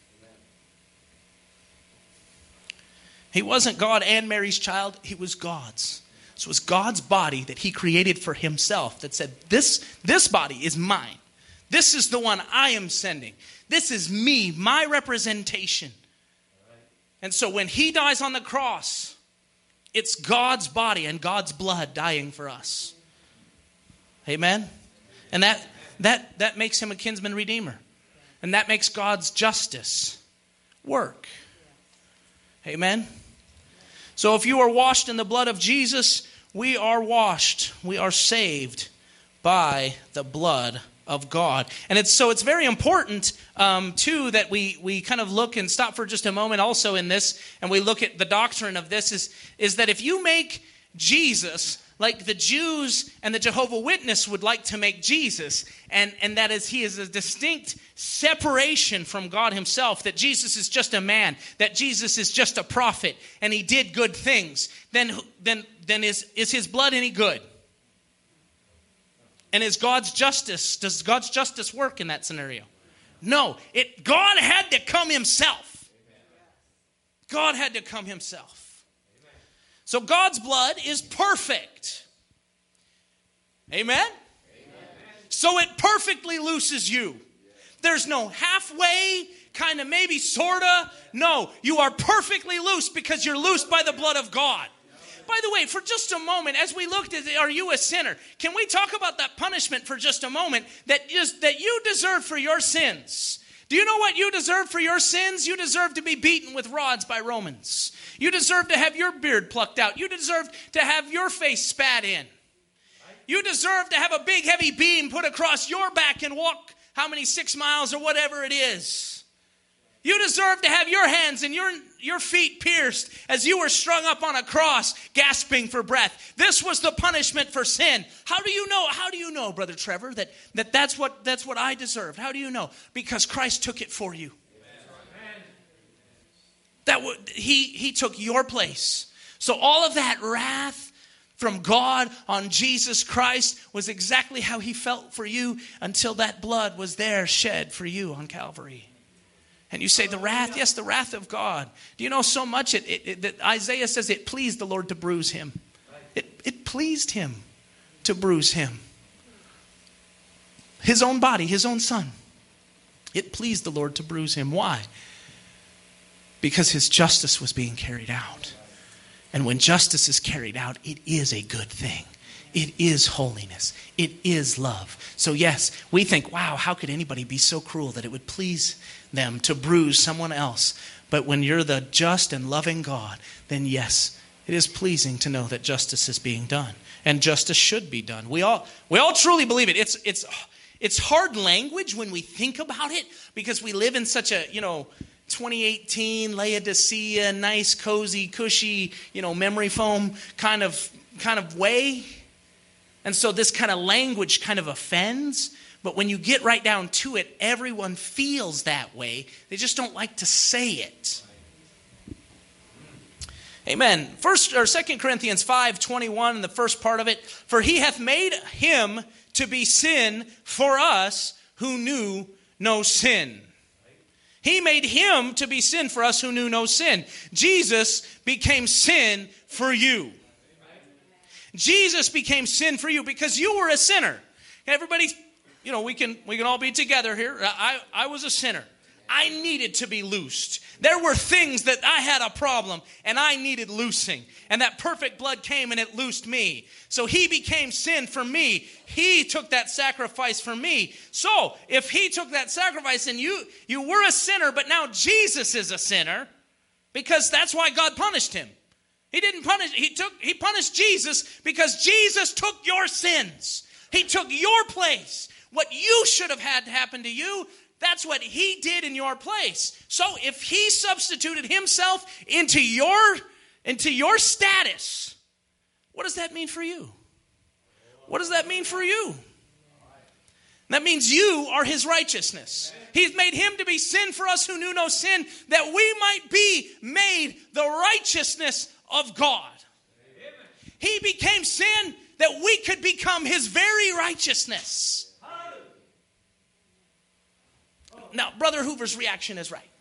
He wasn't God and Mary's child. He was God's. So it was God's body that he created for himself that said, this, this body is mine. This is the one I am sending. This is me, my representation. And so when he dies on the cross, it's God's body and God's blood dying for us. Amen? And that that that makes him a kinsman redeemer. And that makes God's justice work. Amen? So if you are washed in the blood of Jesus, we are washed. We are saved by the blood of God. And it's so it's very important, um, too, that we we kind of look and stop for just a moment also in this, and we look at the doctrine of this, is, is that if you make Jesus like the Jews and the Jehovah Witness would like to make Jesus, and, and that is he is a distinct separation from God himself, that Jesus is just a man, that Jesus is just a prophet, and he did good things, then, then, then is, is his blood any good? And is God's justice, does God's justice work in that scenario? No. It God had to come himself. God had to come himself. So God's blood is perfect. Amen? So it perfectly looses you. There's no halfway, kind of maybe, sort of. No, you are perfectly loose because you're loosed by the blood of God. By the way, for just a moment, as we looked at, are you a sinner? Can we talk about that punishment for just a moment that is that you deserve for your sins? Do you know what you deserve for your sins? You deserve to be beaten with rods by Romans. You deserve to have your beard plucked out. You deserve to have your face spat in. You deserve to have a big heavy beam put across your back and walk how many six miles or whatever it is. You deserve to have your hands and your, your feet pierced as you were strung up on a cross, gasping for breath. This was the punishment for sin. How do you know? How do you know, Brother Trevor, that, that that's what that's what I deserved? How do you know? Because Christ took it for you. Amen. That w- he he took your place. So all of that wrath from God on Jesus Christ was exactly how he felt for you until that blood was there shed for you on Calvary. And you say, the wrath? Yes, the wrath of God. Do you know so much it, it, it, that Isaiah says it pleased the Lord to bruise him. It, it pleased him to bruise him. His own body, his own son. It pleased the Lord to bruise him. Why? Because his justice was being carried out. And when justice is carried out, it is a good thing. It is holiness. It is love. So yes, we think, wow, how could anybody be so cruel that it would please them to bruise someone else? But when you're the just and loving God, then yes, it is pleasing to know that justice is being done. And justice should be done. We all we all truly believe it. It's it's it's hard language when we think about it because we live in such a, you know, twenty eighteen Laodicea, nice, cozy, cushy, you know, memory foam kind of kind of way. And so this kind of language kind of offends. But when you get right down to it, everyone feels that way. They just don't like to say it. Amen. First or Second Corinthians five twenty-one, in the first part of it, for he hath made him to be sin for us who knew no sin. He made him to be sin for us who knew no sin. Jesus became sin for you. Jesus became sin for you because you were a sinner. Everybody, you know, we can we can all be together here. I, I was a sinner. I needed to be loosed. There were things that I had a problem and I needed loosing. And that perfect blood came and it loosed me. So he became sin for me. He took that sacrifice for me. So if he took that sacrifice and you, you were a sinner, but now Jesus is a sinner, because that's why God punished him. He didn't punish, he took, he punished Jesus because Jesus took your sins. He took your place. What you should have had to happen to you, that's what he did in your place. So if he substituted himself into your, into your status, what does that mean for you? What does that mean for you? That means you are his righteousness. He's made him to be sin for us who knew no sin, that we might be made the righteousness of God. He became sin that we could become his very righteousness. Now, Brother Hoover's reaction is right.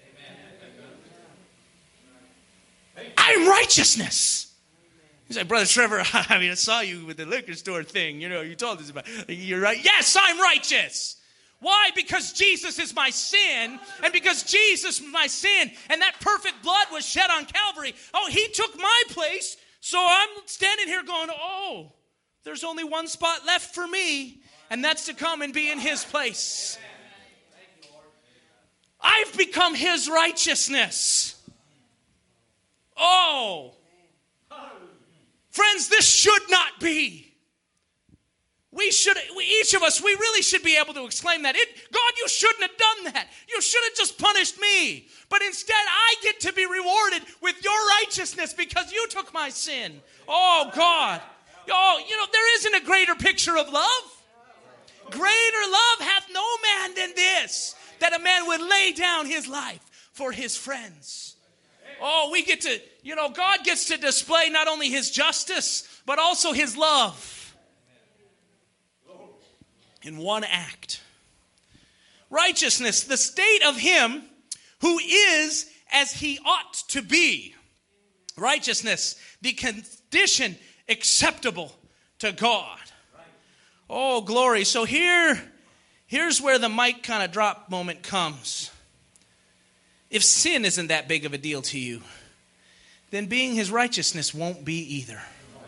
I'm righteousness. He's like, Brother Trevor, I mean, I saw you with the liquor store thing. You know, you told us about it. You're right. Yes, I'm righteous. Why? Because Jesus is my sin, and because Jesus is my sin, and that perfect blood was shed on Calvary. Oh, he took my place, so I'm standing here going, oh, there's only one spot left for me, and that's to come and be in his place. I've become his righteousness. Oh, friends, this should not be. We should, we, each of us, we really should be able to exclaim that. It, God, you shouldn't have done that. You should have just punished me. But instead, I get to be rewarded with your righteousness because you took my sin. Oh, God. Oh, you know, there isn't a greater picture of love. Greater love hath no man than this, that a man would lay down his life for his friends. Oh, we get to, you know, God gets to display not only his justice, but also his love. In one act. Righteousness, the state of him who is as he ought to be. Righteousness, the condition acceptable to God. Oh, glory. So here, here's where the mic kind of drop moment comes. If sin isn't that big of a deal to you, then being his righteousness won't be either.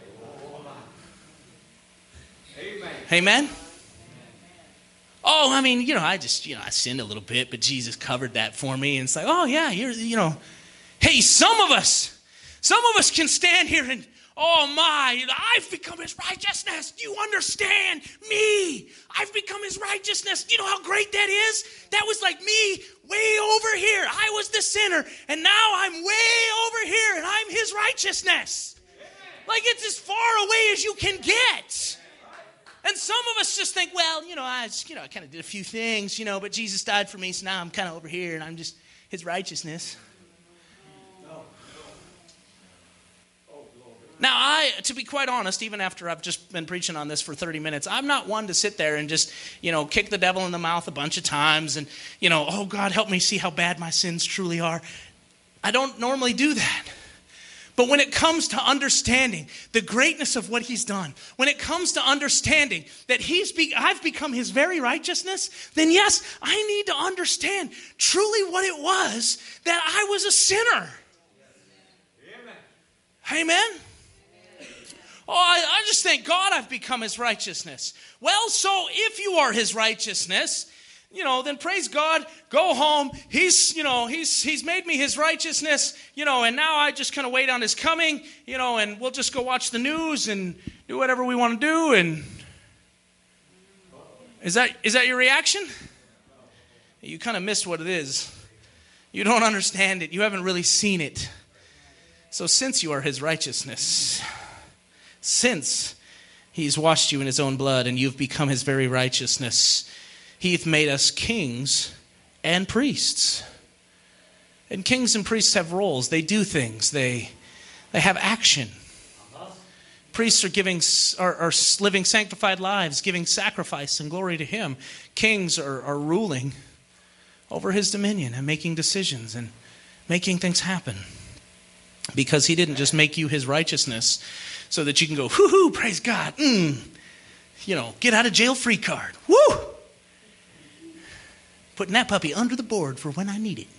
Amen. Amen? Oh, I mean, you know, I just, you know, I sinned a little bit, but Jesus covered that for me. And it's like, oh, yeah, you're, you know, hey, some of us, some of us can stand here and, oh, my, I've become his righteousness. Do you understand me? I've become his righteousness. You know how great that is? That was like me way over here. I was the sinner, and now I'm way over here, and I'm his righteousness. Like, it's as far away as you can get. And some of us just think, well, you know, I, just, you know, I kind of did a few things, you know, but Jesus died for me, so now I'm kind of over here, and I'm just his righteousness. Now, I, to be quite honest, even after I've just been preaching on this for thirty minutes, I'm not one to sit there and just, you know, kick the devil in the mouth a bunch of times and, you know, oh, God, help me see how bad my sins truly are. I don't normally do that. But when it comes to understanding the greatness of what he's done, when it comes to understanding that he's be, I've become his very righteousness, then yes, I need to understand truly what it was that I was a sinner. Amen. Amen. Oh, I, I just thank God I've become his righteousness. Well, so if you are his righteousness, you know, then praise God, go home. He's, you know, he's he's made me his righteousness, you know, and now I just kind of wait on his coming, you know, and we'll just go watch the news and do whatever we want to do. And is that is that your reaction? You kind of missed what it is. You don't understand it. You haven't really seen it. So since you are his righteousness, since he's washed you in his own blood and you've become his very righteousness, he'th made us kings and priests. And kings and priests have roles. They do things. They they have action. Uh-huh. Priests are giving are, are living sanctified lives, giving sacrifice and glory to him. Kings are, are ruling over his dominion and making decisions and making things happen. Because he didn't just make you his righteousness so that you can go, whoo-hoo, praise God. Mm. You know, get out of jail free card. Woo! Putting that puppy under the board for when I need it.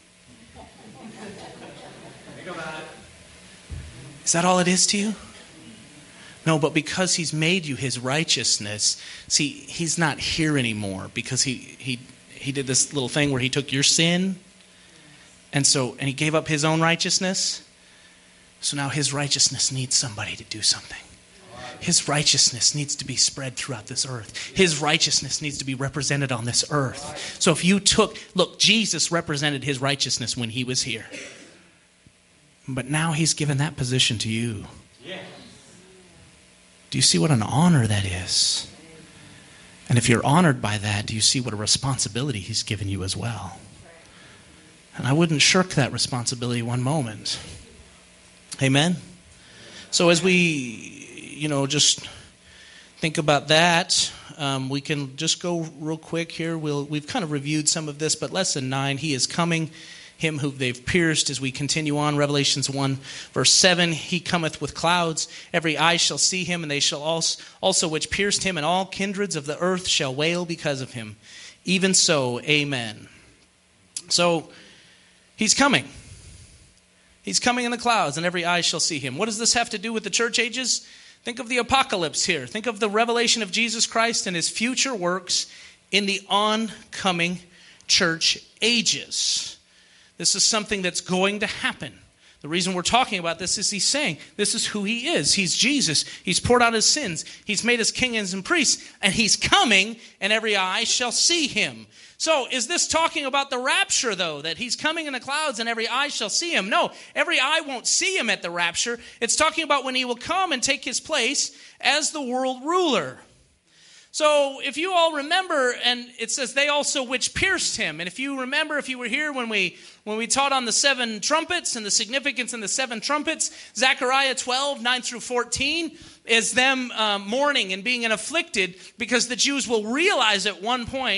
Is that all it is to you? No, but because he's made you his righteousness, see, he's not here anymore because he he he did this little thing where he took your sin and so and he gave up his own righteousness. So now his righteousness needs somebody to do something. His righteousness needs to be spread throughout this earth. His righteousness needs to be represented on this earth. So if you took, look, Jesus represented his righteousness when he was here. But now he's given that position to you. Do you see what an honor that is? And if you're honored by that, do you see what a responsibility he's given you as well? And I wouldn't shirk that responsibility one moment. Amen? So as we, you know, just think about that, um, we can just go real quick here. We'll, we've kind of reviewed some of this, but lesson nine, he is coming, him who they've pierced. As we continue on, Revelations one, verse seven, he cometh with clouds. Every eye shall see him, and they shall also, also which pierced him, and all kindreds of the earth shall wail because of him. Even so, amen. So, he's coming. He's coming in the clouds, and every eye shall see him. What does this have to do with the church ages? Think of the apocalypse here. Think of the revelation of Jesus Christ and his future works in the oncoming church ages. This is something that's going to happen. The reason we're talking about this is he's saying this is who he is. He's Jesus. He's poured out his sins. He's made us kings and priests, and he's coming, and every eye shall see him. So is this talking about the rapture, though, that he's coming in the clouds and every eye shall see him? No, every eye won't see him at the rapture. It's talking about when he will come and take his place as the world ruler. So if you all remember, and it says they also which pierced him. And if you remember, if you were here when we when we taught on the seven trumpets and the significance in the seven trumpets, Zechariah twelve, nine through fourteen is them um, mourning and being afflicted because the Jews will realize at one point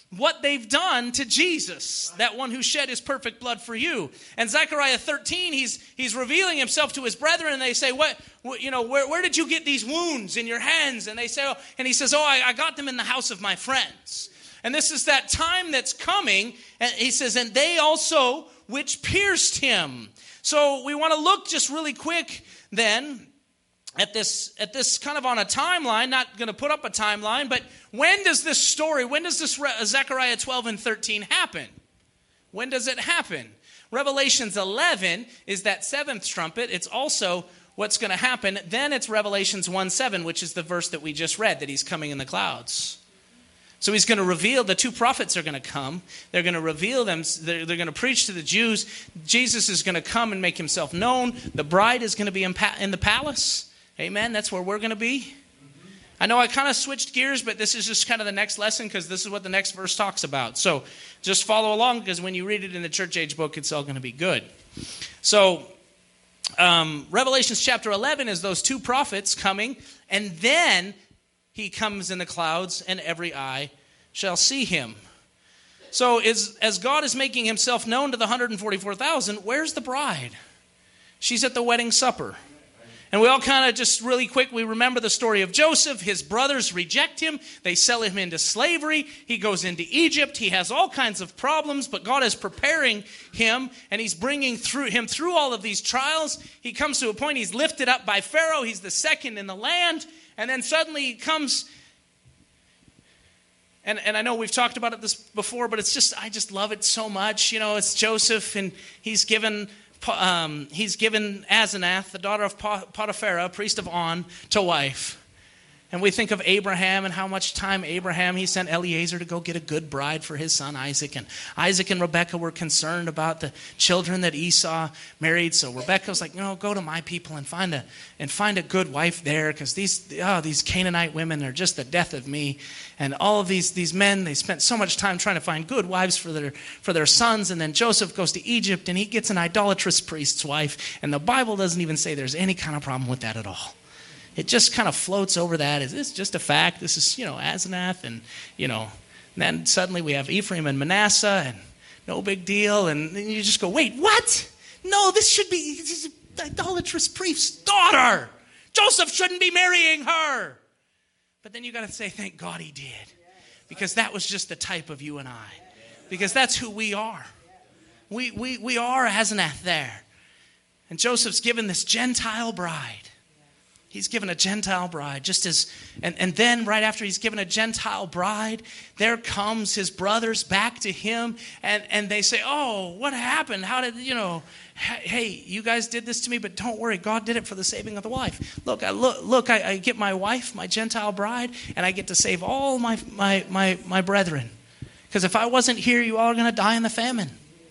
what they've done to Jesus, that one who shed his perfect blood for you. And Zechariah thirteen, he's he's revealing himself to his brethren, and they say, "What, what you know, where, where did you get these wounds in your hands?" And they say, oh, and he says, "Oh, I, I got them in the house of my friends." And this is that time that's coming, and he says, "And they also which pierced him." So we want to look just really quick then at this at this kind of on a timeline, not going to put up a timeline, but when does this story, when does this Zechariah twelve and thirteen happen? When does it happen? Revelations eleven is that seventh trumpet. It's also what's going to happen. Then it's Revelations one seven, which is the verse that we just read, that he's coming in the clouds. So he's going to reveal, the two prophets are going to come. They're going to reveal them. They're, they're going to preach to the Jews. Jesus is going to come and make himself known. The bride is going to be in, pa- in the palace. Amen. That's where we're going to be. Mm-hmm. I know I kind of switched gears, but this is just kind of the next lesson because this is what the next verse talks about. So just follow along because when you read it in the church age book, it's all going to be good. So um, Revelations chapter eleven is those two prophets coming, and then he comes in the clouds, and every eye shall see him. So as, as God is making himself known to the one hundred forty-four thousand, where's the bride? She's at the wedding supper. And we all kind of just really quick, we remember the story of Joseph. His brothers reject him. They sell him into slavery. He goes into Egypt. He has all kinds of problems, but God is preparing him, and he's bringing through him through all of these trials. He comes to a point, he's lifted up by Pharaoh. He's the second in the land. And then suddenly he comes, and, and I know we've talked about it this before, but it's just, I just love it so much. You know, it's Joseph, and he's given, um, he's given Asenath, the daughter of Potiphar, priest of On, to wife. And we think of Abraham and how much time Abraham, he sent Eliezer to go get a good bride for his son Isaac. And Isaac and Rebekah were concerned about the children that Esau married. So Rebekah was like, no, go to my people and find a and find a good wife there, because these oh, these Canaanite women are just the death of me. And all of these, these men, they spent so much time trying to find good wives for their for their sons. And then Joseph goes to Egypt and he gets an idolatrous priest's wife. And the Bible doesn't even say there's any kind of problem with that at all. It just kind of floats over that. Is this just a fact? This is, you know, Asenath, and, you know, and then suddenly we have Ephraim and Manasseh, and no big deal. And then you just go, wait, what? No, this should be this is an idolatrous priest's daughter. Joseph shouldn't be marrying her. But then you got to say, thank God he did. Because that was just the type of you and I. Because that's who we are. We, we, we are Asenath there. And Joseph's given this Gentile bride. He's given a Gentile bride, just as, and, and then right after he's given a Gentile bride, there comes his brothers back to him, and, and they say, oh, what happened? How did, you know, hey, you guys did this to me, but don't worry, God did it for the saving of the wife. Look, I look, look, I, I get my wife, my Gentile bride, and I get to save all my my my, my brethren. Because if I wasn't here, you all are going to die in the famine.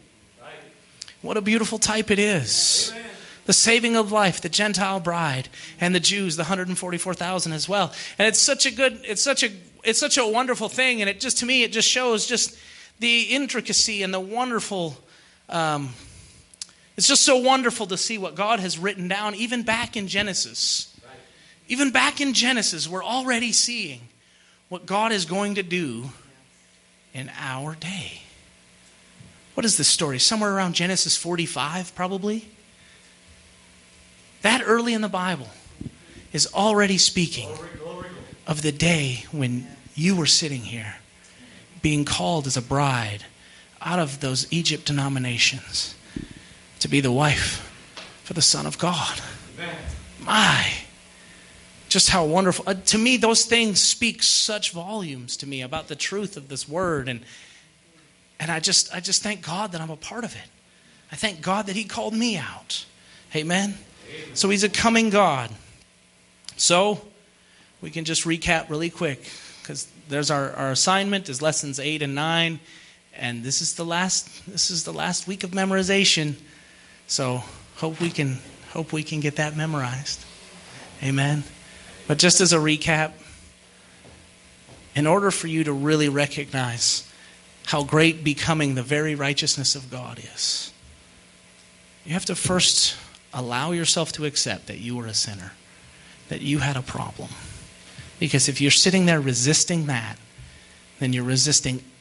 What a beautiful type it is. Amen. The saving of life, the Gentile bride, and the Jews, the one hundred forty-four thousand as well. And it's such a good, it's such a, it's such a wonderful thing. And it just, to me, it just shows just the intricacy and the wonderful, um, it's just so wonderful to see what God has written down, even back in Genesis. Right. Even back in Genesis, we're already seeing what God is going to do in our day. What is this story? Somewhere around Genesis forty-five, probably. That early in the Bible is already speaking of the day when you were sitting here being called as a bride out of those Egypt denominations to be the wife for the Son of God. My, just how wonderful. Uh, to me, those things speak such volumes to me about the truth of this word. And and I just I just thank God that I'm a part of it. I thank God that he called me out. Amen. So he's a coming God. So we can just recap really quick, because there's our, our assignment is lessons eight and nine, and this is the last this is the last week of memorization. So hope we can hope we can get that memorized. Amen. But just as a recap, in order for you to really recognize how great becoming the very righteousness of God is, you have to first allow yourself to accept that you were a sinner, that you had a problem. Because if you're sitting there resisting that, then you're resisting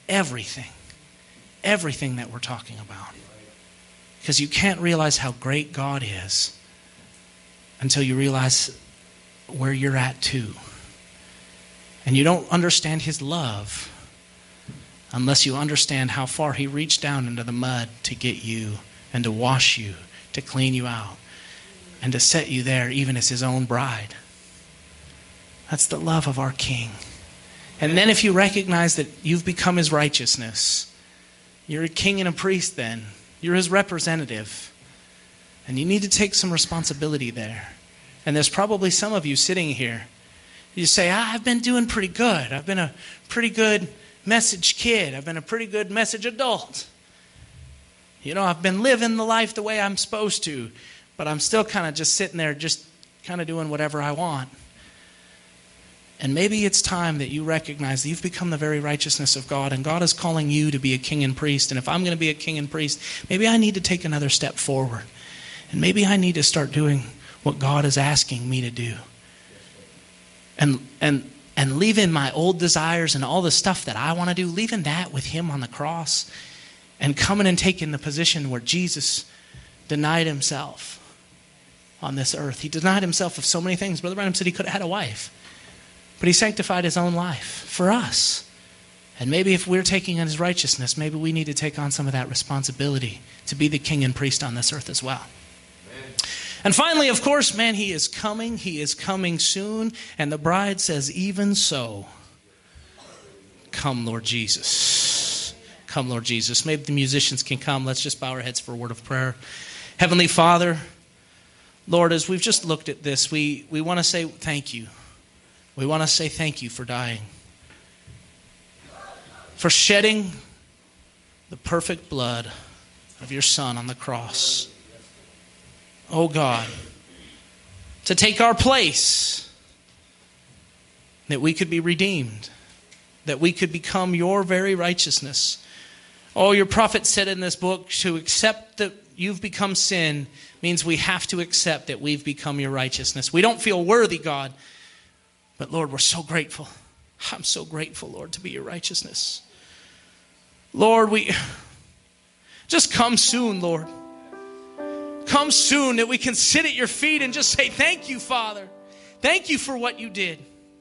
everything, everything that we're talking about. Because you can't realize how great God is until you realize where you're at too. And you don't understand his love unless you understand how far he reached down into the mud to get you and to wash you, to clean you out, and to set you there even as his own bride. That's the love of our King. And then if you recognize that you've become his righteousness, you're a king and a priest then. You're his representative. And you need to take some responsibility there. And there's probably some of you sitting here. You say, I've been doing pretty good. I've been a pretty good message kid. I've been a pretty good message adult. You know, I've been living the life the way I'm supposed to. But I'm still kind of just sitting there, just kind of doing whatever I want. And maybe it's time that you recognize that you've become the very righteousness of God, and God is calling you to be a king and priest. And if I'm going to be a king and priest, maybe I need to take another step forward. And maybe I need to start doing what God is asking me to do. And and and leaving my old desires and all the stuff that I want to do, leaving that with him on the cross, and coming and taking the position where Jesus denied himself on this earth. He denied himself of so many things. Brother Branham said he could have had a wife. But he sanctified his own life for us. And maybe if we're taking on his righteousness, maybe we need to take on some of that responsibility to be the king and priest on this earth as well. Amen. And finally, of course, man, he is coming. He is coming soon. And the bride says, even so, come, Lord Jesus. Come, Lord Jesus. Maybe the musicians can come. Let's just bow our heads for a word of prayer. Heavenly Father, Lord, as we've just looked at this, we, we want to say thank you. We want to say thank you for dying, for shedding the perfect blood of your Son on the cross. Oh God, to take our place, that we could be redeemed, that we could become your very righteousness. Oh, your prophet said in this book, to accept that you've become sin means we have to accept that we've become your righteousness. We don't feel worthy, God. But Lord, we're so grateful. I'm so grateful, Lord, to be your righteousness. Lord, we just come soon, Lord. Come soon that we can sit at your feet and just say, thank you, Father. Thank you for what you did.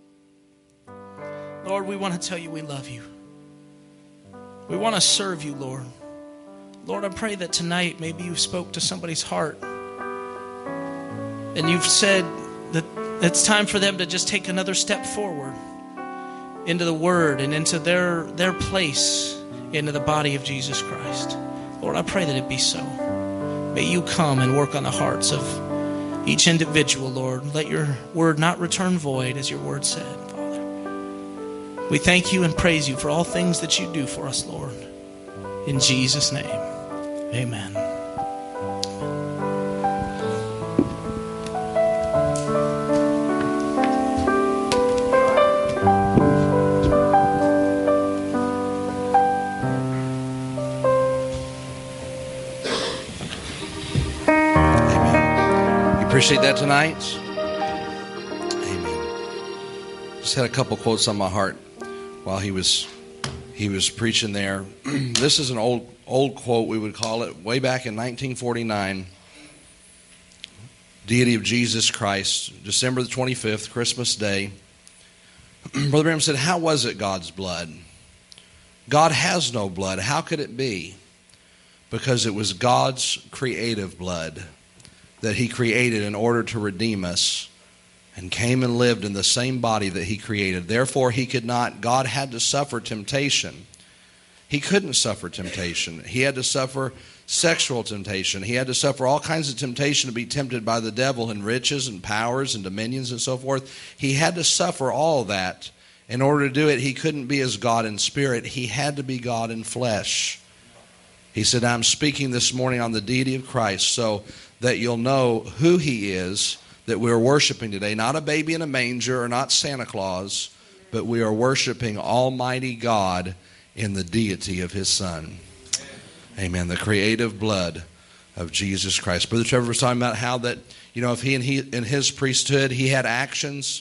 Lord, we want to tell you we love you. We want to serve you, Lord. Lord, I pray that tonight maybe you spoke to somebody's heart and you've said that it's time for them to just take another step forward into the Word and into their, their place into the body of Jesus Christ. Lord, I pray that it be so. May you come and work on the hearts of each individual, Lord. Let your word not return void, as your word said, Father. We thank you and praise you for all things that you do for us, Lord. In Jesus' name, amen. Appreciate that tonight. Amen. Just had a couple quotes on my heart while he was he was preaching there. This is an old old quote, we would call it, way back in nineteen forty-nine. Deity of Jesus Christ, December the twenty-fifth, Christmas Day. Brother Branham said, how was it God's blood? God has no blood. How could it be? Because it was God's creative blood that he created in order to redeem us, and came and lived in the same body that he created. Therefore, he could not, God had to suffer temptation. He couldn't suffer temptation. He had to suffer sexual temptation. He had to suffer all kinds of temptation to be tempted by the devil in riches and powers and dominions and so forth. He had to suffer all that. In order to do it, he couldn't be as God in spirit. He had to be God in flesh. He said, I'm speaking this morning on the deity of Christ so that you'll know who he is that we're worshiping today. Not a baby in a manger or not Santa Claus, but we are worshiping Almighty God in the deity of his Son. Amen. The creative blood of Jesus Christ. Brother Trevor was talking about how that, you know, if he and he in his priesthood, he had actions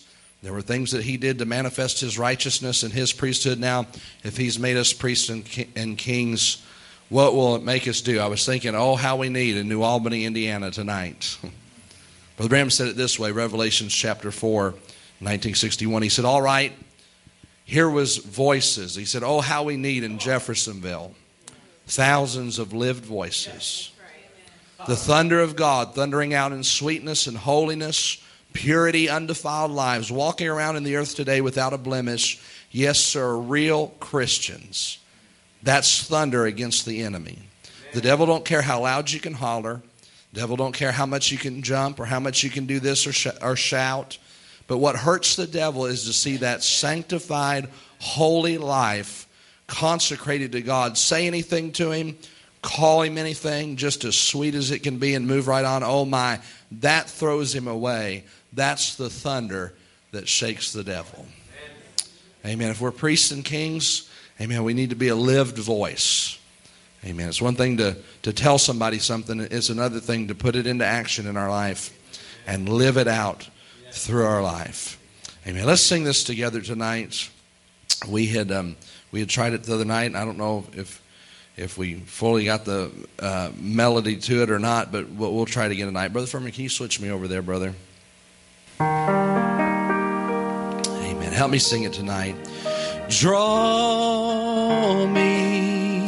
There were things that he did to manifest his righteousness and his priesthood. Now, if he's made us priests and, ki- and kings, what will it make us do? I was thinking, oh, how we need in New Albany, Indiana tonight. Brother Branham said it this way, Revelation chapter four, nineteen sixty-one. He said, all right, here was voices. He said, oh, how we need in Jeffersonville. Thousands of lived voices. The thunder of God thundering out in sweetness and holiness, purity, undefiled lives, walking around in the earth today without a blemish. Yes, sir, real Christians. That's thunder against the enemy. The devil don't care how loud you can holler. The devil don't care how much you can jump or how much you can do this or, sh- or shout. But what hurts the devil is to see that sanctified, holy life consecrated to God. Say anything to him, call him anything, just as sweet as it can be and move right on. Oh my, that throws him away. That's the thunder that shakes the devil. Amen. If we're priests and kings, amen, we need to be a lived voice. Amen. It's one thing to, to tell somebody something. It's another thing to put it into action in our life and live it out through our life. Amen. Let's sing this together tonight. We had um, we had tried it the other night. And I don't know if if we fully got the uh, melody to it or not, but we'll, we'll try it again tonight. Brother Furman, can you switch me over there, brother? Amen. Help me sing it tonight. Draw me,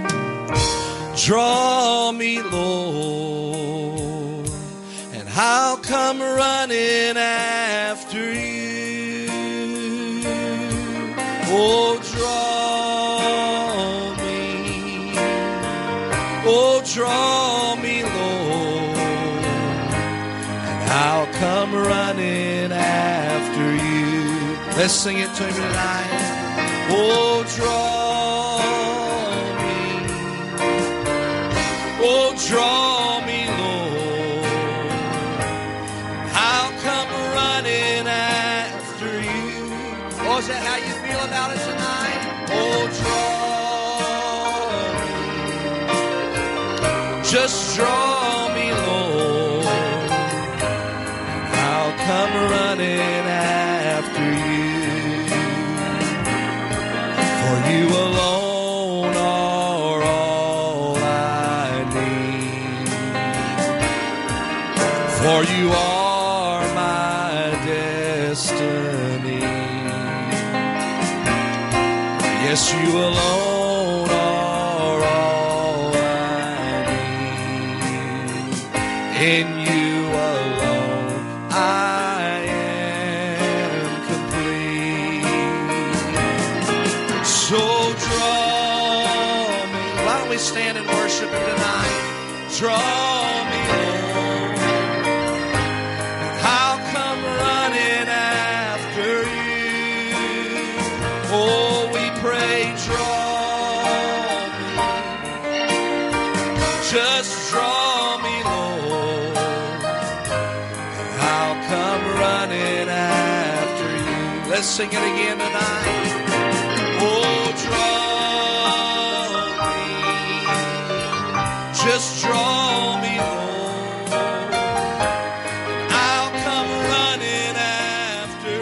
draw me, Lord, and I'll come running after you. Oh, draw me, oh, draw me, Lord, and I'll come running after you. Let's sing it to him tonight. Oh, draw me, oh, draw me, Lord, I'll come running after you. Oh, is that how you feel about it tonight? Oh, draw me, just draw me, Lord, I'll come running after you. For you alone are all I need. For you are my destiny. Yes, you alone are all I need. In you alone I am complete. So draw me. Why don't we stand and worship him tonight? Draw me, Lord, and I'll come running after you. Oh, we pray, draw me, just draw me, Lord, and I'll come running after you. Let's sing it again tonight. Oh, draw me, just draw me, Lord, I'll come running after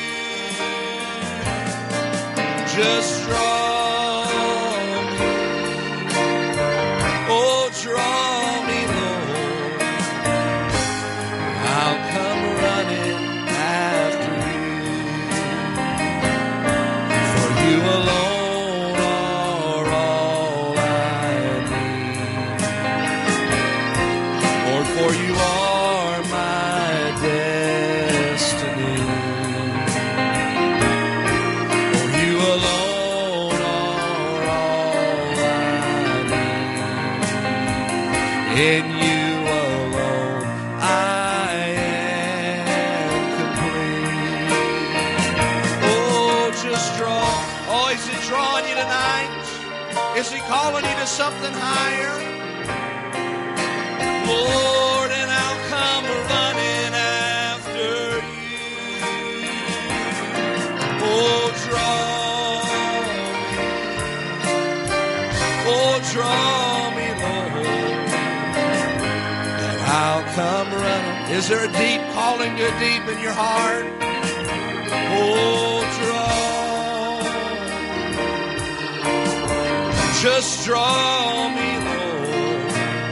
you. Just draw me, oh, draw me, Lord, I'll come running after you. For you alone are all I need. Lord, for you are my destiny. For you alone are all I need. In you alone I am complete. Oh, just draw. Oh, is he drawing you tonight? Is he calling you to something higher? Lord, and I'll come running after you. Oh, draw me, oh, draw me, Lord, and I'll come running. Is there a deep calling to a deep in your heart? Oh, draw, just draw me, Lord.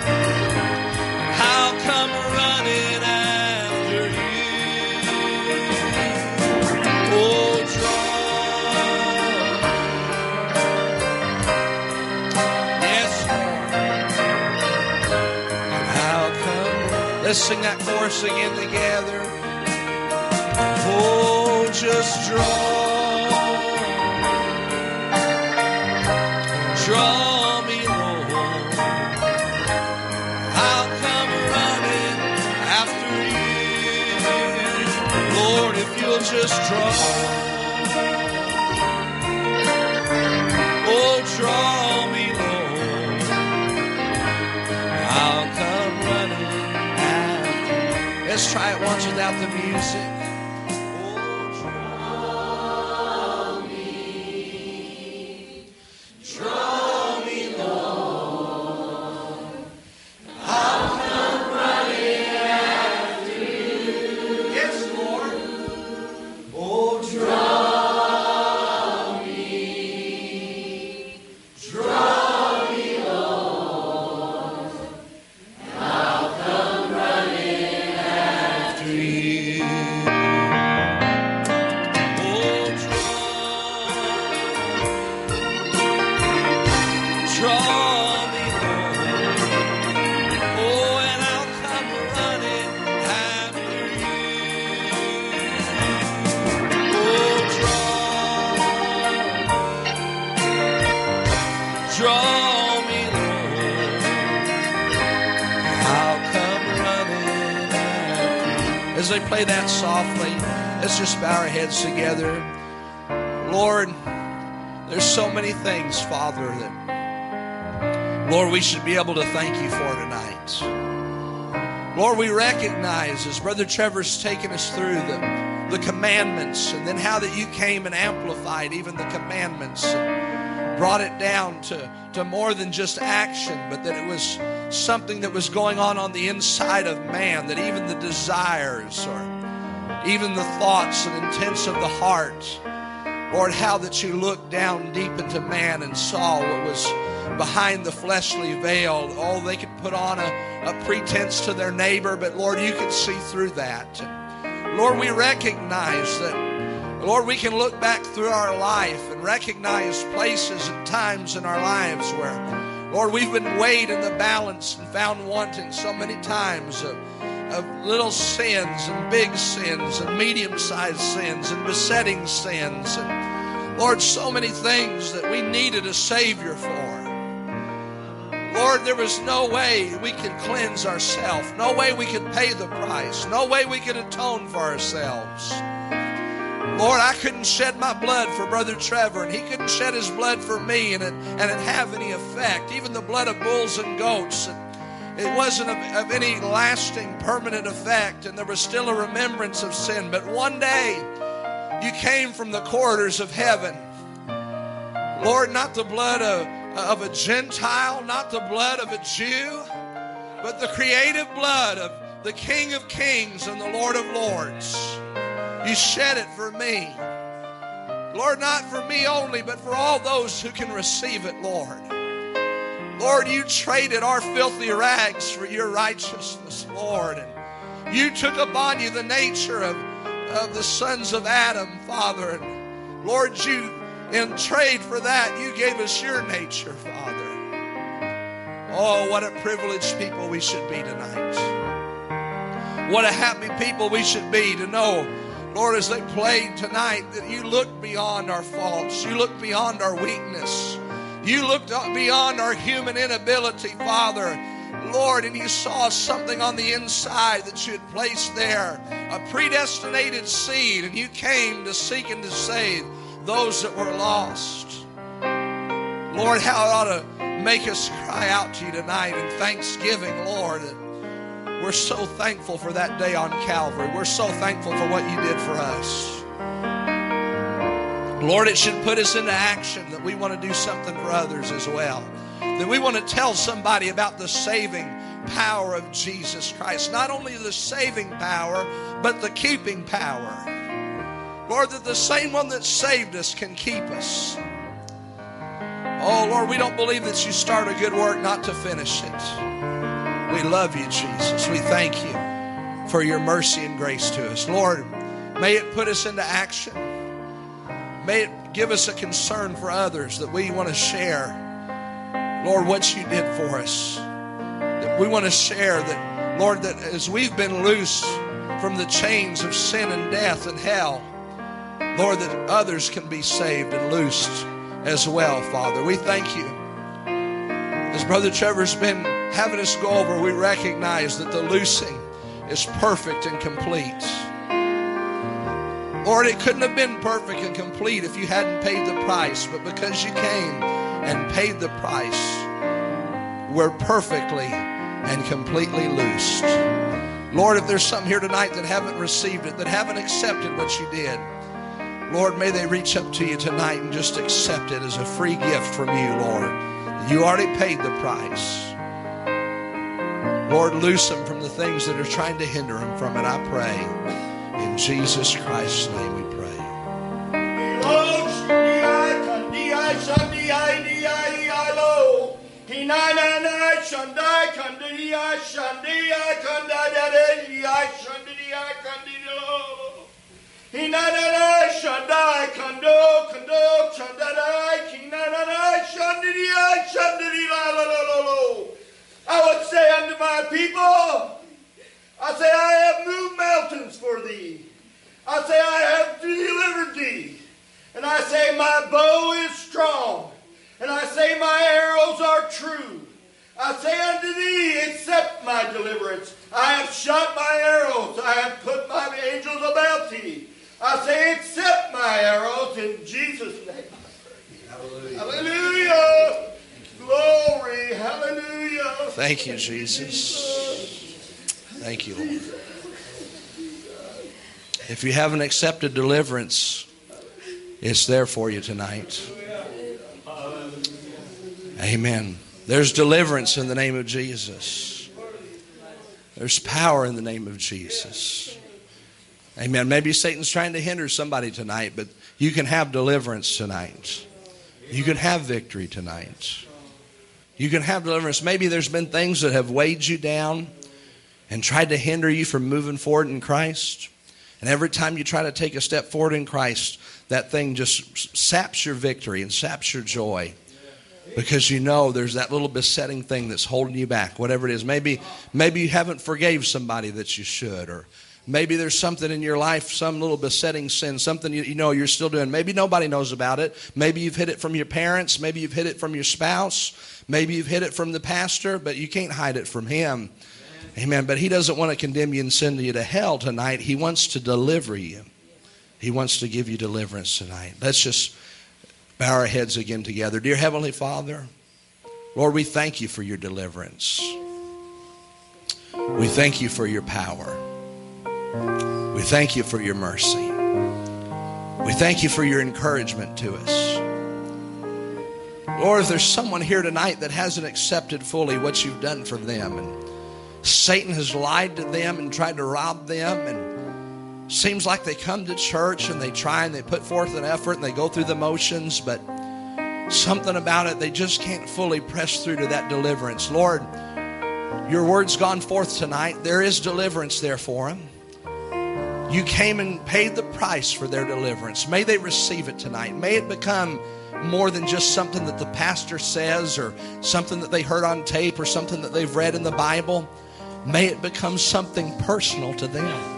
I'll come running after you. Oh, draw. Yes, Lord. I'll come. Let's sing that chorus again together. Oh, just draw, draw me, Lord. I'll come running after you. Lord, if you'll just draw, oh, draw me, Lord. I'll come running after you. Let's try it once without the music. As they play that softly, let's just bow our heads together. Lord, there's so many things, Father, that, Lord, we should be able to thank you for tonight. Lord, we recognize, as Brother Trevor's taken us through the, the commandments, and then how that you came and amplified even the commandments and brought it down to, to more than just action, but that it was something that was going on on the inside of man, that even the desires or even the thoughts and intents of the heart, Lord, how that you looked down deep into man and saw what was behind the fleshly veil. Oh, they could put on a, a pretense to their neighbor, but Lord, you could see through that. And Lord, we recognize that, Lord, we can look back through our life and recognize places and times in our lives where, Lord, we've been weighed in the balance and found wanting so many times of, of little sins and big sins and medium-sized sins and besetting sins. And Lord, so many things that we needed a Savior for. Lord, there was no way we could cleanse ourselves. No way we could pay the price. No way we could atone for ourselves. Lord, I couldn't shed my blood for Brother Trevor, and he couldn't shed his blood for me, and it, and it have any effect. Even the blood of bulls and goats, it wasn't of, of any lasting, permanent effect, and there was still a remembrance of sin. But one day, you came from the corridors of heaven. Lord, not the blood of, of a Gentile, not the blood of a Jew, but the creative blood of the King of Kings and the Lord of Lords. You shed it for me. Lord, not for me only, but for all those who can receive it, Lord. Lord, you traded our filthy rags for your righteousness, Lord. And you took upon you the nature of, of the sons of Adam, Father. And Lord, you, in trade for that, you gave us your nature, Father. Oh, what a privileged people we should be tonight. What a happy people we should be to know, Lord, as they played tonight, that you look beyond our faults. You look beyond our weakness. You looked beyond our human inability, Father, Lord, and you saw something on the inside that you had placed there, a predestinated seed, and you came to seek and to save those that were lost. Lord, how it ought to make us cry out to you tonight in thanksgiving, Lord. We're so thankful for that day on Calvary. We're so thankful for what you did for us. Lord, it should put us into action that we want to do something for others as well. That we want to tell somebody about the saving power of Jesus Christ. Not only the saving power, but the keeping power. Lord, that the same one that saved us can keep us. Oh, Lord, we don't believe that you start a good work not to finish it. We love you, Jesus. We thank you for your mercy and grace to us. Lord, may it put us into action. May it give us a concern for others that we want to share, Lord, what you did for us. That we want to share that, Lord, that as we've been loose from the chains of sin and death and hell, Lord, that others can be saved and loosed as well, Father. We thank you. As Brother Trevor's been having us go over, we recognize that the loosing is perfect and complete. Lord, it couldn't have been perfect and complete if you hadn't paid the price, but because you came and paid the price, we're perfectly and completely loosed. Lord, if there's some here tonight that haven't received it, that haven't accepted what you did, Lord, may they reach up to you tonight and just accept it as a free gift from you, Lord. You already paid the price. Lord, loose them from the things that are trying to hinder them from it, I pray. In Jesus Christ's name we pray. I would say unto my people, I say, I have moved mountains for thee. I say, I have delivered thee. And I say, my bow is strong. And I say, my arrows are true. I say unto thee, accept my deliverance. I have shot my arrows. I have put my angels about thee. I say, accept my arrows in Jesus' name. Hallelujah. Hallelujah. Glory. Hallelujah. Thank you, Jesus. Thank you, Lord. If you haven't accepted deliverance, it's there for you tonight. Amen. There's deliverance in the name of Jesus. There's power in the name of Jesus. Amen. Maybe Satan's trying to hinder somebody tonight, but you can have deliverance tonight. You can have victory tonight. You can have deliverance. Maybe there's been things that have weighed you down and tried to hinder you from moving forward in Christ. And every time you try to take a step forward in Christ, that thing just saps your victory and saps your joy. Because you know there's that little besetting thing that's holding you back, whatever it is. Maybe, maybe you haven't forgave somebody that you should, or maybe there's something in your life, some little besetting sin, something you, you know you're still doing. Maybe nobody knows about it. Maybe you've hid it from your parents. Maybe you've hid it from your spouse. Maybe you've hid it from the pastor, but you can't hide it from him. Amen. But he doesn't want to condemn you and send you to hell tonight. He wants to deliver you. He wants to give you deliverance tonight. Let's just bow our heads again together. Dear Heavenly Father, Lord, we thank you for your deliverance. We thank you for your power. We thank you for your mercy. We thank you for your encouragement to us. Lord, if there's someone here tonight that hasn't accepted fully what you've done for them, and Satan has lied to them and tried to rob them, and seems like they come to church and they try and they put forth an effort and they go through the motions, but something about it, they just can't fully press through to that deliverance. Lord, your word's gone forth tonight. There is deliverance there for them. You came and paid the price for their deliverance. May they receive it tonight. May it become more than just something that the pastor says or something that they heard on tape or something that they've read in the Bible. May it become something personal to them.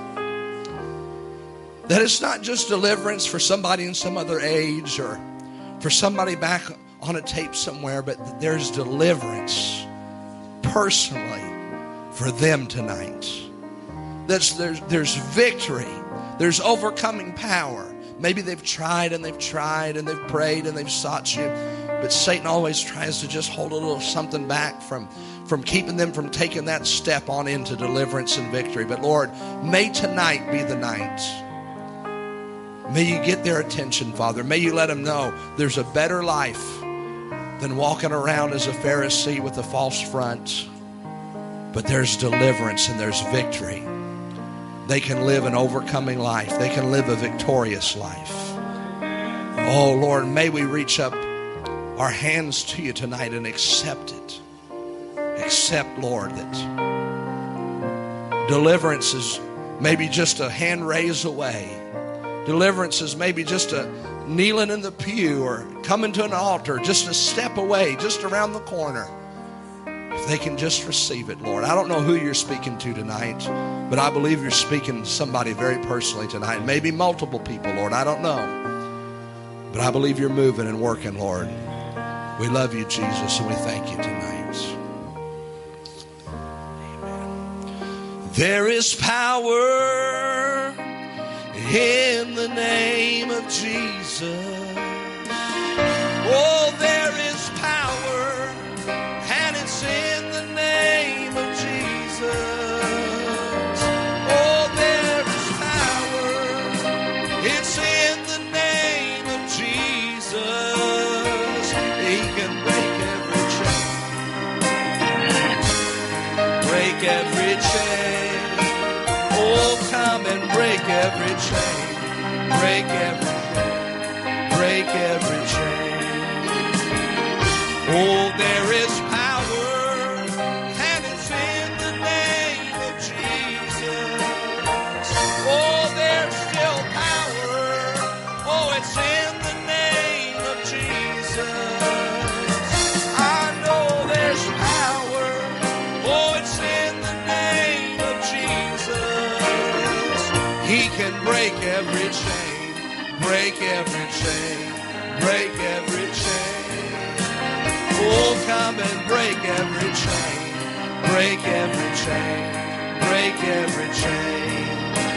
That it's not just deliverance for somebody in some other age or for somebody back on a tape somewhere, but that there's deliverance personally for them tonight. That's, there's, there's victory. There's overcoming power. Maybe they've tried and they've tried and they've prayed and they've sought you, but Satan always tries to just hold a little something back from, from keeping them from taking that step on into deliverance and victory. But Lord, may tonight be the night. May you get their attention, Father. May you let them know there's a better life than walking around as a Pharisee with a false front. But there's deliverance and there's victory. they can live an overcoming life. They can live a victorious life. Oh, Lord, may we reach up our hands to you tonight and accept it. Accept, Lord, that deliverance is maybe just a hand raise away. Deliverance is maybe just a kneeling in the pew or coming to an altar, just a step away, just around the corner. If they can just receive it, Lord. I don't know who you're speaking to tonight, but I believe you're speaking to somebody very personally tonight. Maybe multiple people, Lord. I don't know. But I believe you're moving and working, Lord. We love you, Jesus, and we thank you tonight. Amen. There is power in the name of Jesus. Oh, there is power, and it's in the name of Jesus. Oh, there is power, it's in the name of Jesus. He can break every chain, break every chain. Oh, come and break every chain, break every chain, break every chain. Oh, there is power, and it's in the name of Jesus. Oh, there's still power. Oh, it's in the name of Jesus. I know there's power. Oh, it's in the name of Jesus. He can break every chain, break every chain, break every chain. Oh, come and break every chain, break every chain, break every chain.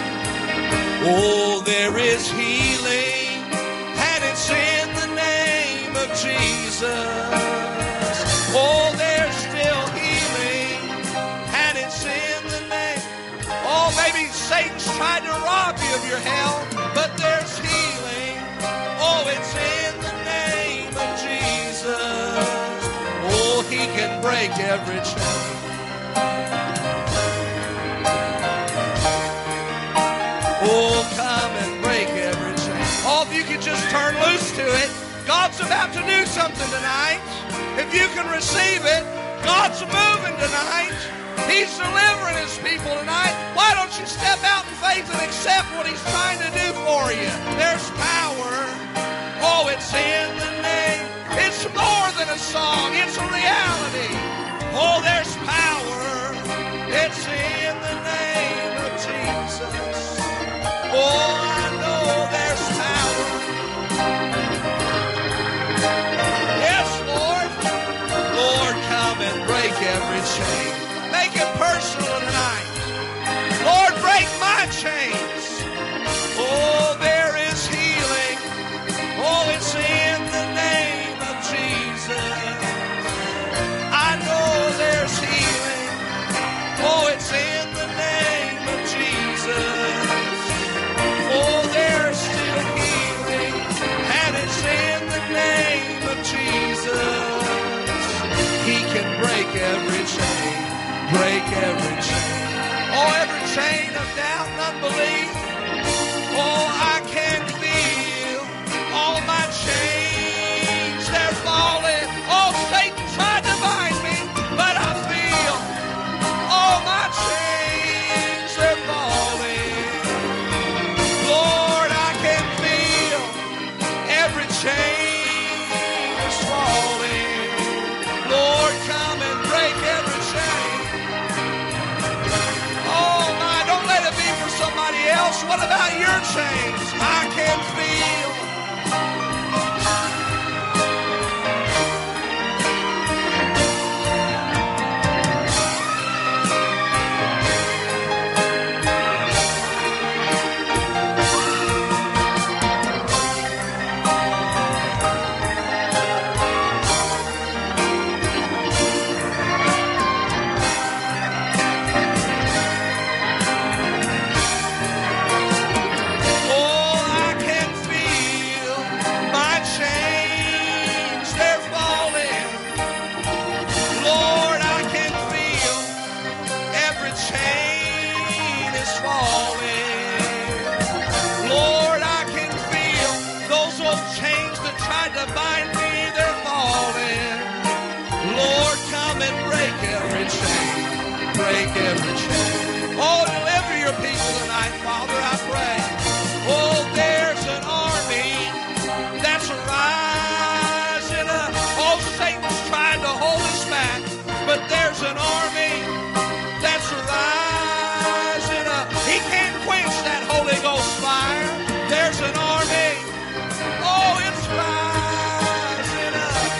Oh, there is healing, and it's in the name of Jesus. Oh, there's still healing, and it's in the name. Oh, maybe Satan's tried to rob you of your health, but there's healing. Oh, it's in the name of Jesus. Oh, he can break every chain. Oh, come and break every chain. Oh, if you could just turn loose to it. God's about to do something tonight. If you can receive it, God's moving tonight. He's delivering his people tonight. Why don't you step out in faith and accept what he's trying to do for you? There's power. Oh, it's in the name. It's more than a song. It's a reality. Oh, there's power. It's in the name of Jesus. Oh, I know there's power. Yes, Lord. Lord, come and break every chain. Make it personal tonight. Lord, break my chains. Oh, there is healing. Oh, it's in the name of Jesus. I know there's healing. Oh, it's in the name of Jesus. Oh, there's still healing, and it's in the name of Jesus. He can break every chain, break every chain. Oh, every chain of doubt and unbelief. Oh, I can feel all my chains, they're falling. Oh, Satan tried to bind me, but I feel all my chains, they're falling. Lord, I can feel every chain is falling. Lord, come and break every chain. Oh, my, don't let it be for break every chain. Oh, deliver your people tonight, Father, I pray. Oh, there's an army that's rising up. Oh, Satan's trying to hold us back, but there's an army that's rising up. He can't quench that Holy Ghost fire. There's an army. Oh, it's rising up.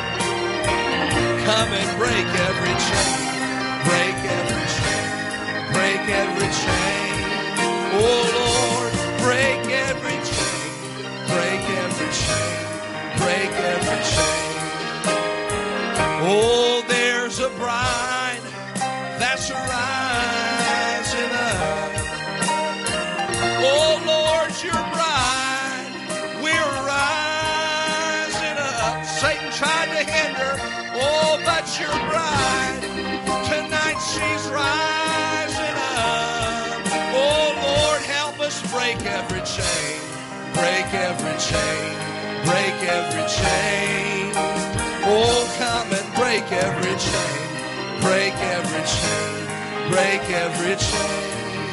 Come and break every chain. Break every chain. Break every chain. Oh, Lord, break every chain. Break every chain. Break every chain. Oh, there's a bride that's rising up. Oh, Lord, your bride, we're rising up. Satan tried to hinder, oh, but your bride, tonight she's rising up. Oh, Lord, help us break every chain, break every chain, break every chain. Oh, come and break every chain, break every chain, break every chain.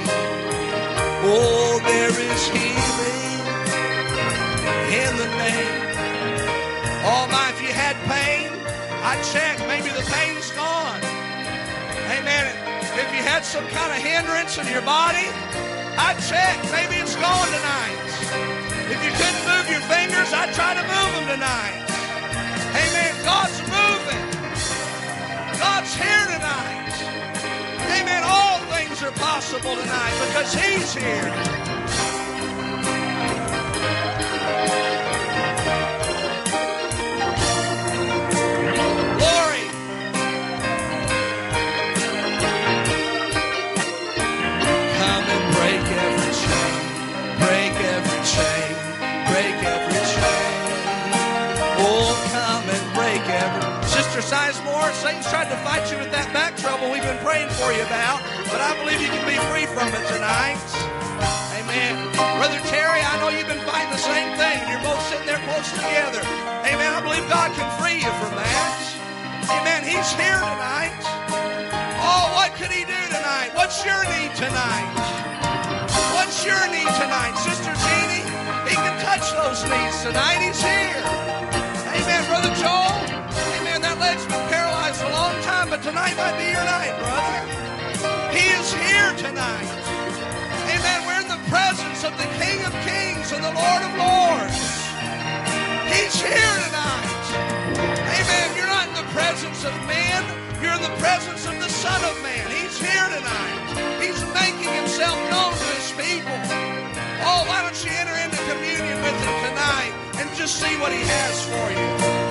Oh, there is healing in the name. Oh, my, if you had pain, I checked. Maybe the pain's gone. Amen. If you had some kind of hindrance in your body, I checked. Maybe it's gone tonight. If you couldn't move your fingers, I try to move them tonight. Amen. God's moving. God's here tonight. Amen. All things are possible tonight because He's here. Glory. Come and break every chain. Break every chain. Break every chain. Oh, come and break every. Sister Sizemore, Satan's tried to fight you with that back trouble we've been praying for you about, but I believe you can be free from it tonight. Amen. Brother Terry, I know you've been fighting the same thing, and you're both sitting there close together. Amen. I believe God can free you from that. Amen. He's here tonight. Oh, what could He do tonight? What's your need tonight? What's your need tonight? Sister Jeannie, He can touch those needs tonight. He's here. Amen. Brother Joel, amen. That leg's been paralyzed a long time, but tonight might be your night, brother. He is here tonight. Amen. We're in the presence of the King of Kings and the Lord of Lords. He's here tonight. Amen. You're not in the presence of men. You're in the presence of the Son of Man. He's here tonight. He's making Himself known to His people. Oh, why don't you enter into communion with Him tonight and just see what He has for you.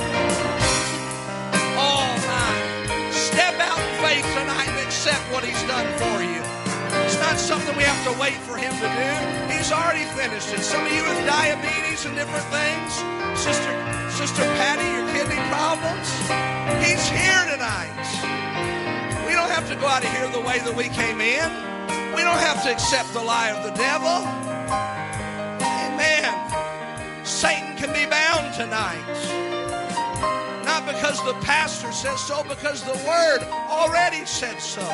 Oh, my. Step out in faith tonight and accept what He's done for you. It's not something we have to wait for Him to do. He's already finished it. Some of you with diabetes and different things, Sister, Sister Patty, your kidney problems, He's here tonight. We don't have to go out of here the way that we came in. We don't have to accept the lie of the devil. Amen. Satan can be bound tonight. Not because the pastor says so, because the Word already said so.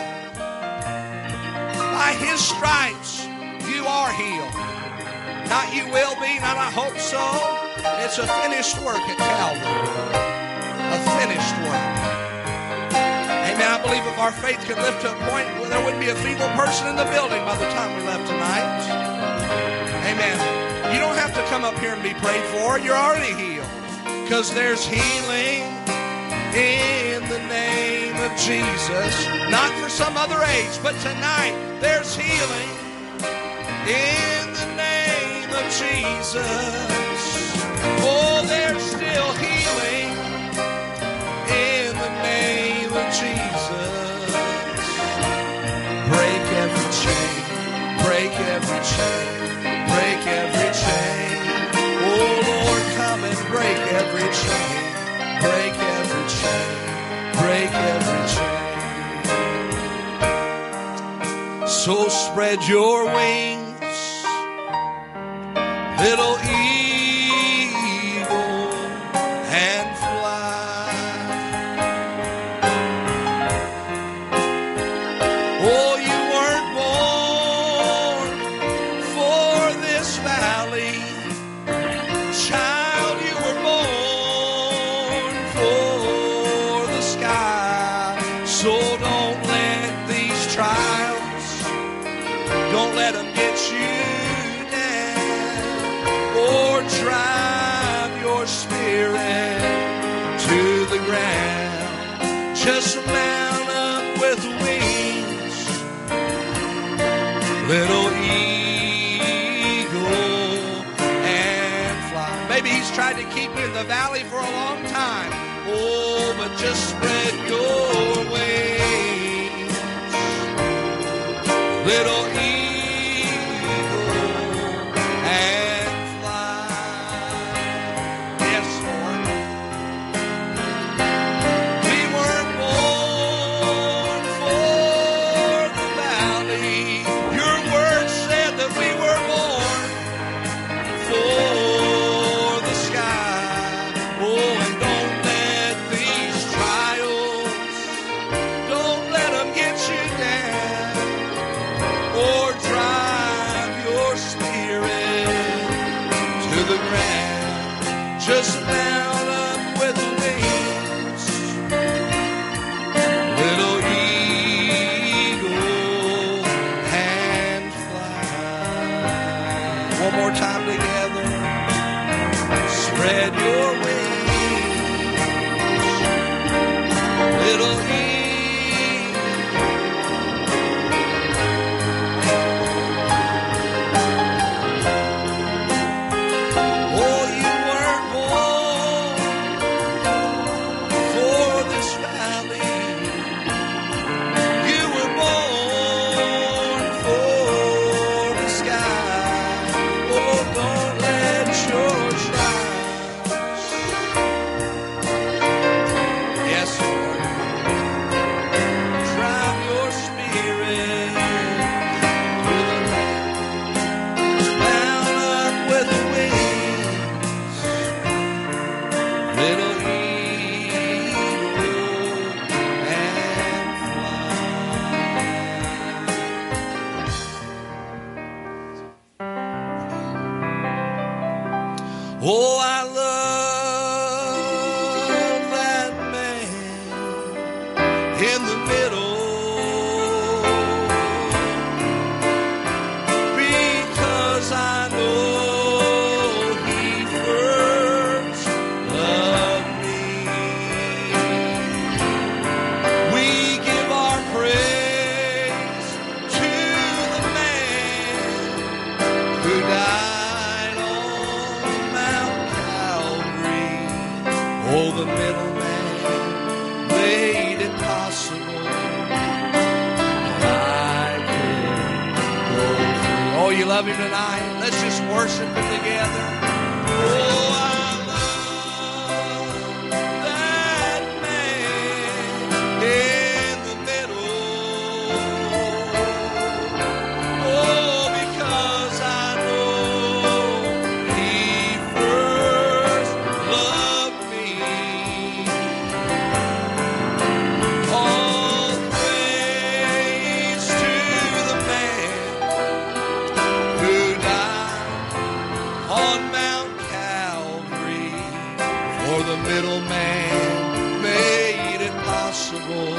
By His stripes, you are healed. Not you will be, not I hope so. It's a finished work at Calvary. A finished work. Amen. I believe if our faith could lift to a point where there wouldn't be a feeble person in the building by the time we left tonight. Amen. You don't have to come up here and be prayed for. You're already healed. Because there's healing in the name of Jesus. Not for some other age, but tonight there's healing in the name of Jesus. Oh, there's still healing in the name of Jesus. Break every chain, break every chain, break every chain. Oh, Lord, come and break every chain, break every chain, break every chain. So spread your wings, little eagle, and fly. you down or drive your spirit to the ground. Just mount up with wings, little eagle, and fly. Maybe he's tried to keep you in the valley for a long time. Oh, but just spread your wings, little eagle, and fly. Yes, Lord. We weren't born for the valley. Your word said that we were born for the sky. Oh, and don't let these trials, don't let them get you down or drive your spirit to the ground. Just mount up with wings, little eagle, and fly. One more time together. Spread your wings, little eagle. Oh, you weren't born for this valley. You were born for the sky. Oh, don't let your trials, yes, Lord, drive your spirit to the land. Mount up with wings, little eagle, and fly. Oh, I love that man in the middle, because I know he first loved me. We give our praise to the man who died on Mount Calvary. Oh, the middleman made it possible that I could go through. Oh, you love him tonight? Let's just worship him together. Oh, I love that man in the middle. Oh, because I know he first loved me. All praise to the man who died on Mount Calvary. For the middleman made it possible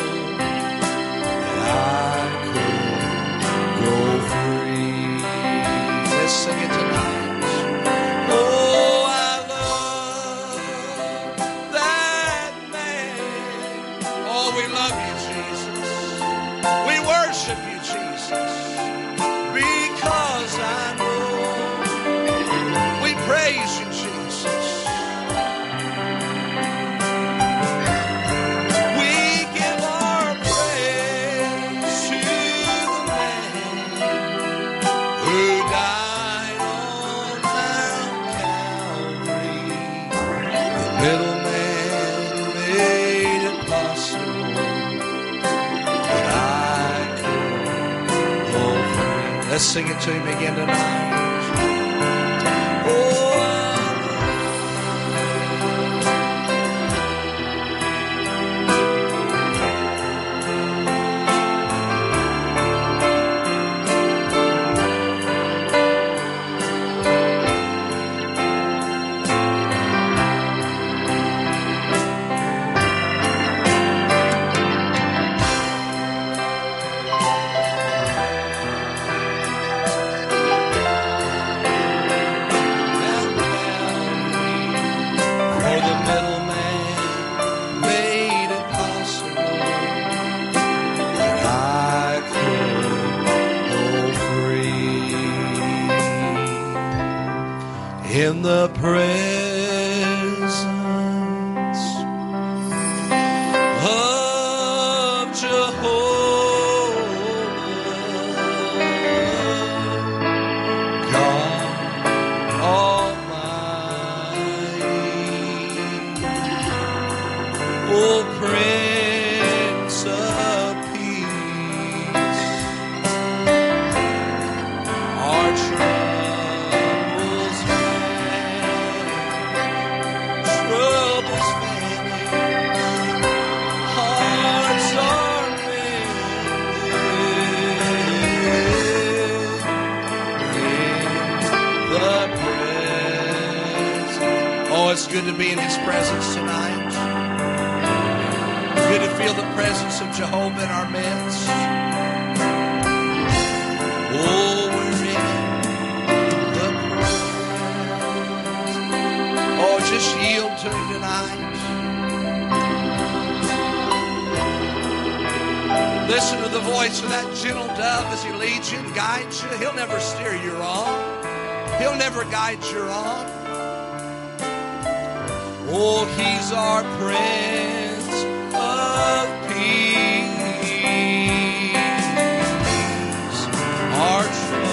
that I could go free. Let's sing it tonight. Oh, I love that man. Oh, we love you, Jesus. We worship you, Jesus, because I know we praise you, Jesus. We give our praise to the man who died on Mount Calvary. The middleman made it possible that I could go free. Let's sing it to him again tonight. Oh, in the presence of Jehovah, God Almighty. Oh, Prince of Peace, our troubles vanish, troubles vanish, hearts are mended in the presence. Oh, it's good to be in His presence tonight. Good to feel the presence of Jehovah in our midst. Oh, we're in the presence. Oh, just yield to Him tonight. Listen to the voice of that gentle dove as He leads you and guides you. He'll never steer you wrong. He'll never guide you wrong. Oh, He's our Prince of Peace, our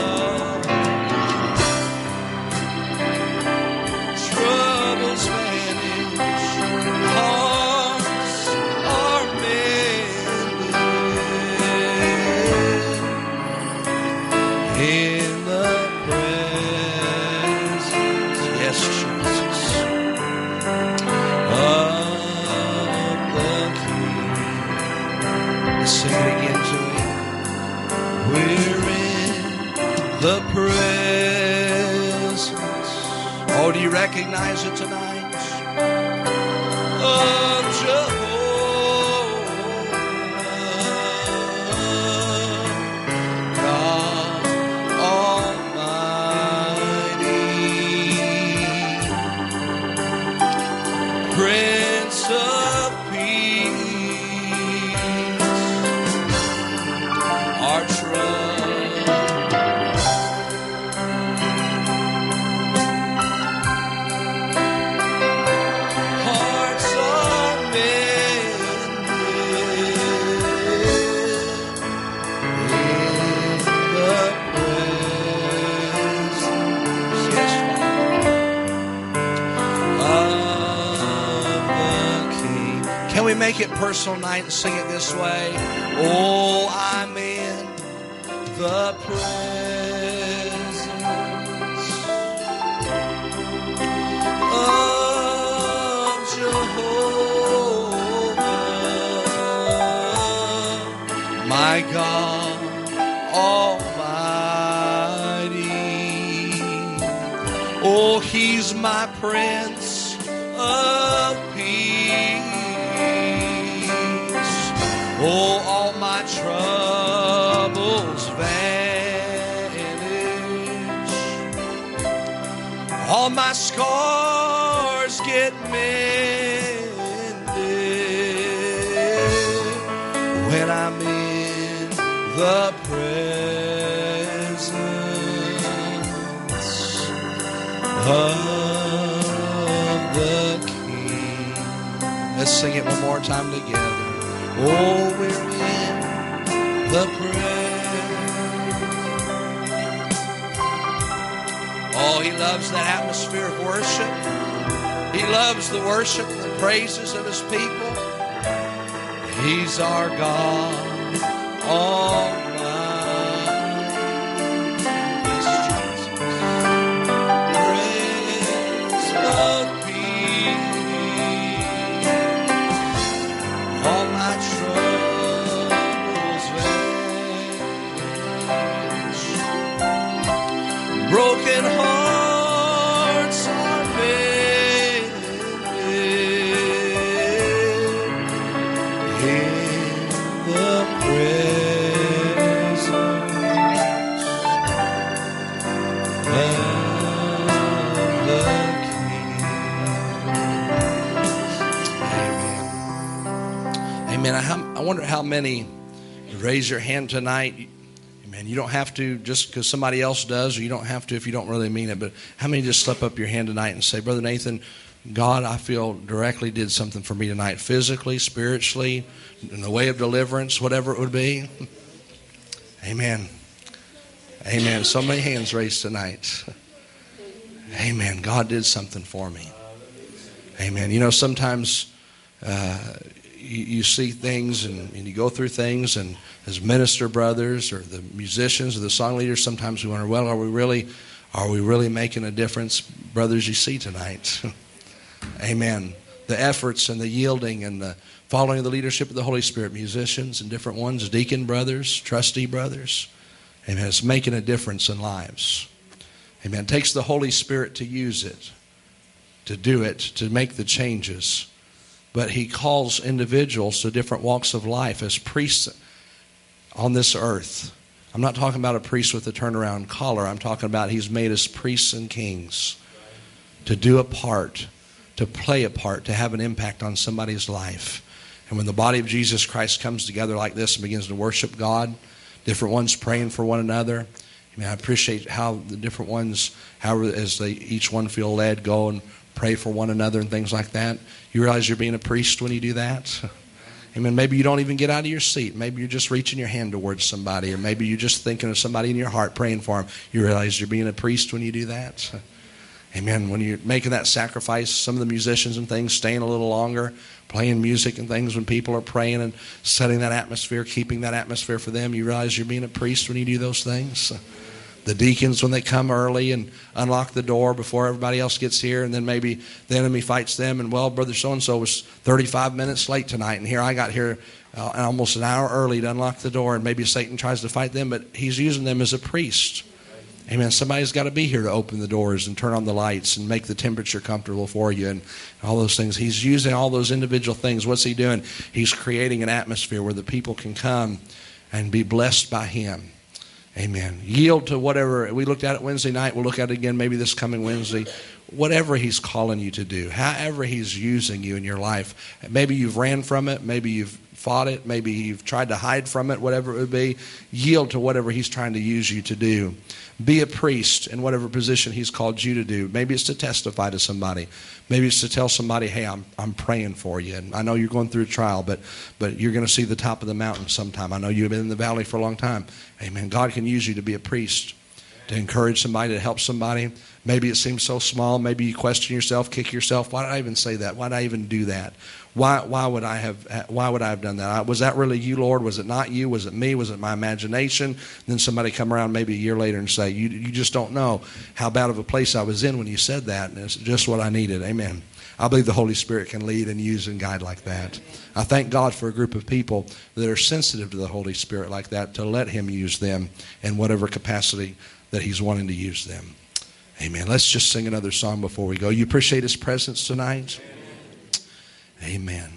troubles, troubles vanish, hearts are mended in the presence, yes, Jesus, of sing it again to Him. We're in the presence. Oh, do you recognize it tonight? Of Jehovah, God Almighty, Prince of our trust. Hearts are mended in the presence, yes, Father, of the King. Can we make it personal tonight and sing it this way? Oh, I'm in the presence of Jehovah, my God Almighty. Oh, He's my Prince of Peace. Oh, all my troubles vanish, all my scars get mended when I'm in the presence of the King. Let's sing it one more time together. Oh, we're in the presence. Oh, He loves that atmosphere of worship. He loves the worship and the praises of His people. He's our God Almighty. Yes, Jesus. Prince of Peace, all my troubles vanish, broken hearts are mended in the presence of the King. Amen. Amen. I wonder how many raise your hand tonight. Amen. You don't have to just because somebody else does, or you don't have to if you don't really mean it. But how many just slip up your hand tonight and say, Brother Nathan, God, I feel directly did something for me tonight, physically, spiritually, in the way of deliverance, whatever it would be. Amen. Amen. So many hands raised tonight. Amen. God did something for me. Amen. You know, sometimes uh, you, you see things and, and you go through things, and as minister brothers or the musicians or the song leaders, sometimes we wonder, well, are we really, are we really making a difference, brothers? You see tonight. Amen. The efforts and the yielding and the following the leadership of the Holy Spirit, musicians and different ones, deacon brothers, trustee brothers. Amen. It's making a difference in lives. Amen. It takes the Holy Spirit to use it, to do it, to make the changes. But He calls individuals to different walks of life as priests on this earth. I'm not talking about a priest with a turnaround collar. I'm talking about He's made us priests and kings to do a part, to play a part, to have an impact on somebody's life. And when the body of Jesus Christ comes together like this and begins to worship God, different ones praying for one another. I mean, I appreciate how the different ones, however, as they each one feel led, go and pray for one another and things like that. You realize you're being a priest when you do that? Amen. Maybe you don't even get out of your seat. Maybe you're just reaching your hand towards somebody, or maybe you're just thinking of somebody in your heart, praying for them. You realize you're being a priest when you do that? Amen. When you're making that sacrifice, some of the musicians and things staying a little longer, playing music and things when people are praying and setting that atmosphere, keeping that atmosphere for them, you realize you're being a priest when you do those things. The deacons, when they come early and unlock the door before everybody else gets here, and then maybe the enemy fights them, and, well, Brother so-and-so was thirty-five minutes late tonight, and here I got here uh, almost an hour early to unlock the door, and maybe Satan tries to fight them, but he's using them as a priest. Amen. Somebody's got to be here to open the doors and turn on the lights and make the temperature comfortable for you and all those things. He's using all those individual things. What's He doing? He's creating an atmosphere where the people can come and be blessed by Him. Amen. Yield to whatever. We looked at it Wednesday night. We'll look at it again maybe this coming Wednesday. Whatever He's calling you to do, however He's using you in your life. Maybe you've ran from it. Maybe you've fought it. Maybe you've tried to hide from it, whatever it would be. Yield to whatever He's trying to use you to do. Be a priest in whatever position He's called you to do. Maybe it's to testify to somebody. Maybe it's to tell somebody, hey, I'm I'm praying for you. And I know you're going through a trial, but but you're going to see the top of the mountain sometime. I know you've been in the valley for a long time. Amen. God can use you to be a priest, to encourage somebody, to help somebody. Maybe it seems so small. Maybe you question yourself, kick yourself. Why did I even say that? Why did I even do that? Why why would I have why would I have done that? Was that really you, Lord? Was it not you? Was it me? Was it my imagination? And then somebody come around maybe a year later and say, you you just don't know how bad of a place I was in when you said that, and it's just what I needed. Amen. I believe the Holy Spirit can lead and use and guide like that. I thank God for a group of people that are sensitive to the Holy Spirit like that, to let Him use them in whatever capacity that He's wanting to use them. Amen. Let's just sing another song before we go. You appreciate His presence tonight? Amen.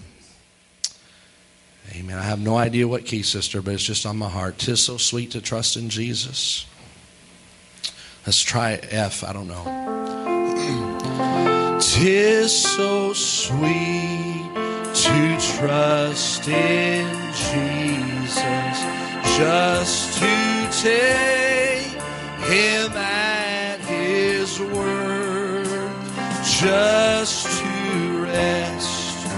Amen. I have no idea what key, sister, but it's just on my heart. 'Tis so sweet to trust in Jesus. Let's try F. I don't know. 'Tis so sweet to trust in Jesus, just to take Him at His word, just to rest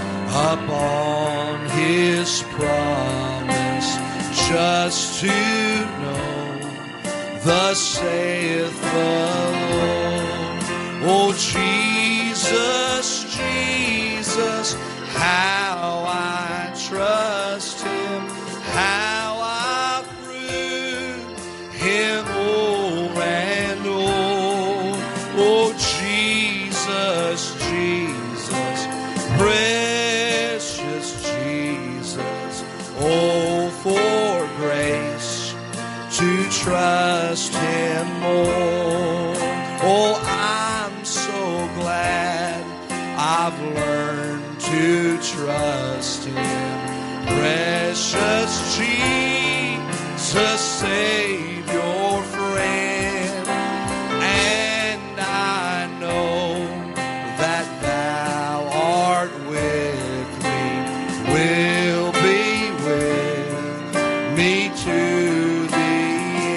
upon His promise, just to know thus saith the Lord. Oh Jesus, Jesus, how I trust Him, how I prove Him o'er and o'er. Oh Jesus, Jesus, precious Jesus, oh for grace to trust Him more. Oh, I'm so glad I've learned to trust Him. Precious Jesus, Savior, friend, and I know that Thou art with me, will be with me to the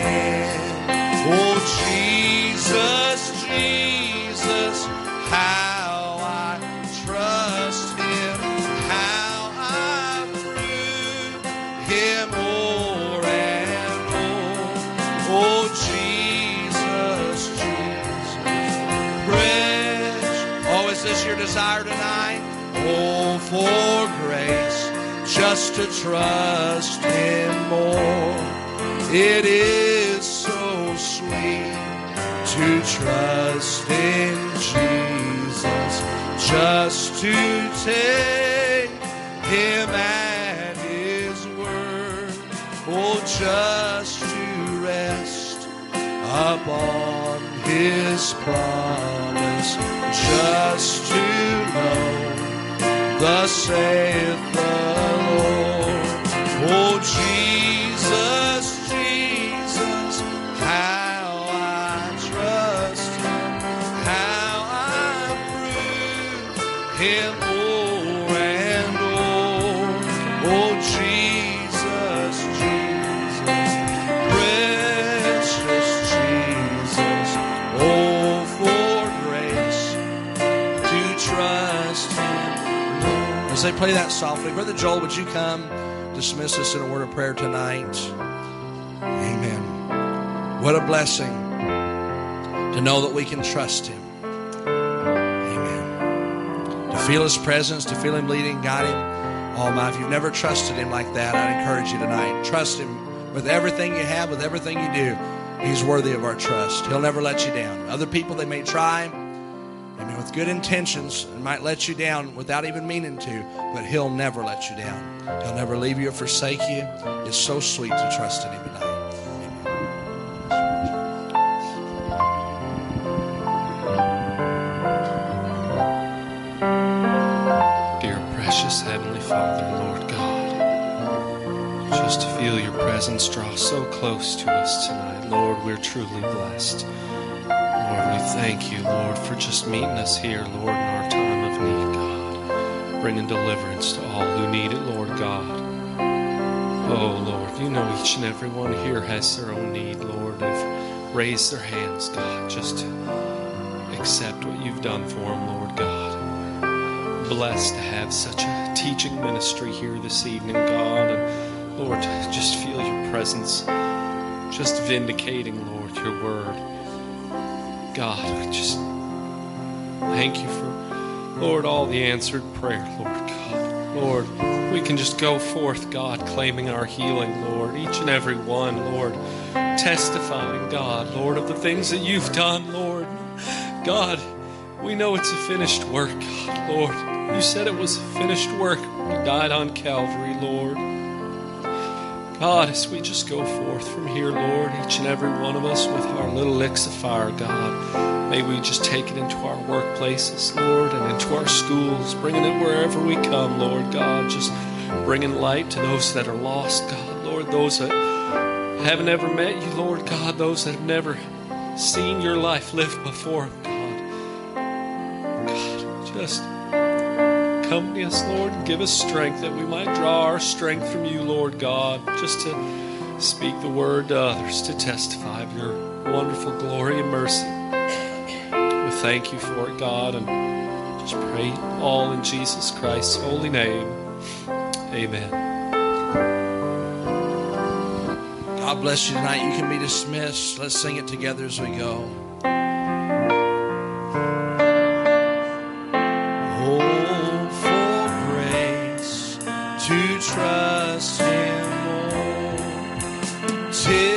desire tonight? Oh, for grace, just to trust Him more. It is so sweet to trust in Jesus, just to take Him at His word. Oh, just to rest upon His promise, just to know thus saith the Lord. Oh, Jesus, Jesus, how I trust Him, how I prove Him o'er and o'er. Oh, Jesus, Jesus, precious Jesus, oh, for grace to trust Him. As they play that softly, Brother Joel, would you come dismiss us in a word of prayer tonight? Amen. What a blessing to know that we can trust Him. Amen. To feel His presence, to feel Him leading, guiding. Oh my, if you've never trusted Him like that, I'd encourage you tonight. Trust Him with everything you have, with everything you do. He's worthy of our trust. He'll never let you down. Other people, they may try, I mean, with good intentions, and might let you down without even meaning to, but He'll never let you down. He'll never leave you or forsake you. It's so sweet to trust in Him tonight. Dear precious Heavenly Father, Lord God, just to feel Your presence draw so close to us tonight, Lord, we're truly blessed. Lord, we thank You, Lord, for just meeting us here, Lord, in our time of need, God. Bringing deliverance to all who need it, Lord God. Oh, Lord, You know each and every one here has their own need, Lord. They've raised their hands, God, just to accept what You've done for them, Lord God. Blessed to have such a teaching ministry here this evening, God. And Lord, just feel Your presence, just vindicating, Lord, Your word. God, we just thank You for, Lord, all the answered prayer, Lord God. Lord, we can just go forth, God, claiming our healing, Lord, each and every one, Lord, testifying, God, Lord, of the things that You've done, Lord. God, we know it's a finished work, God, Lord. You said it was a finished work when You died on Calvary, Lord. God, as we just go forth from here, Lord, each and every one of us with our little licks of fire, God, may we just take it into our workplaces, Lord, and into our schools, bringing it wherever we come, Lord God, just bringing light to those that are lost, God, Lord, those that haven't ever met You, Lord God, those that have never seen Your life lived before them, God. God, just accompany us, Lord, and give us strength that we might draw our strength from You, Lord God, just to speak the word to others, to testify of Your wonderful glory and mercy. We thank You for it, God, and just pray all in Jesus Christ's holy name. Amen. God bless you tonight. You can be dismissed. Let's sing it together as we go. Trust Him more till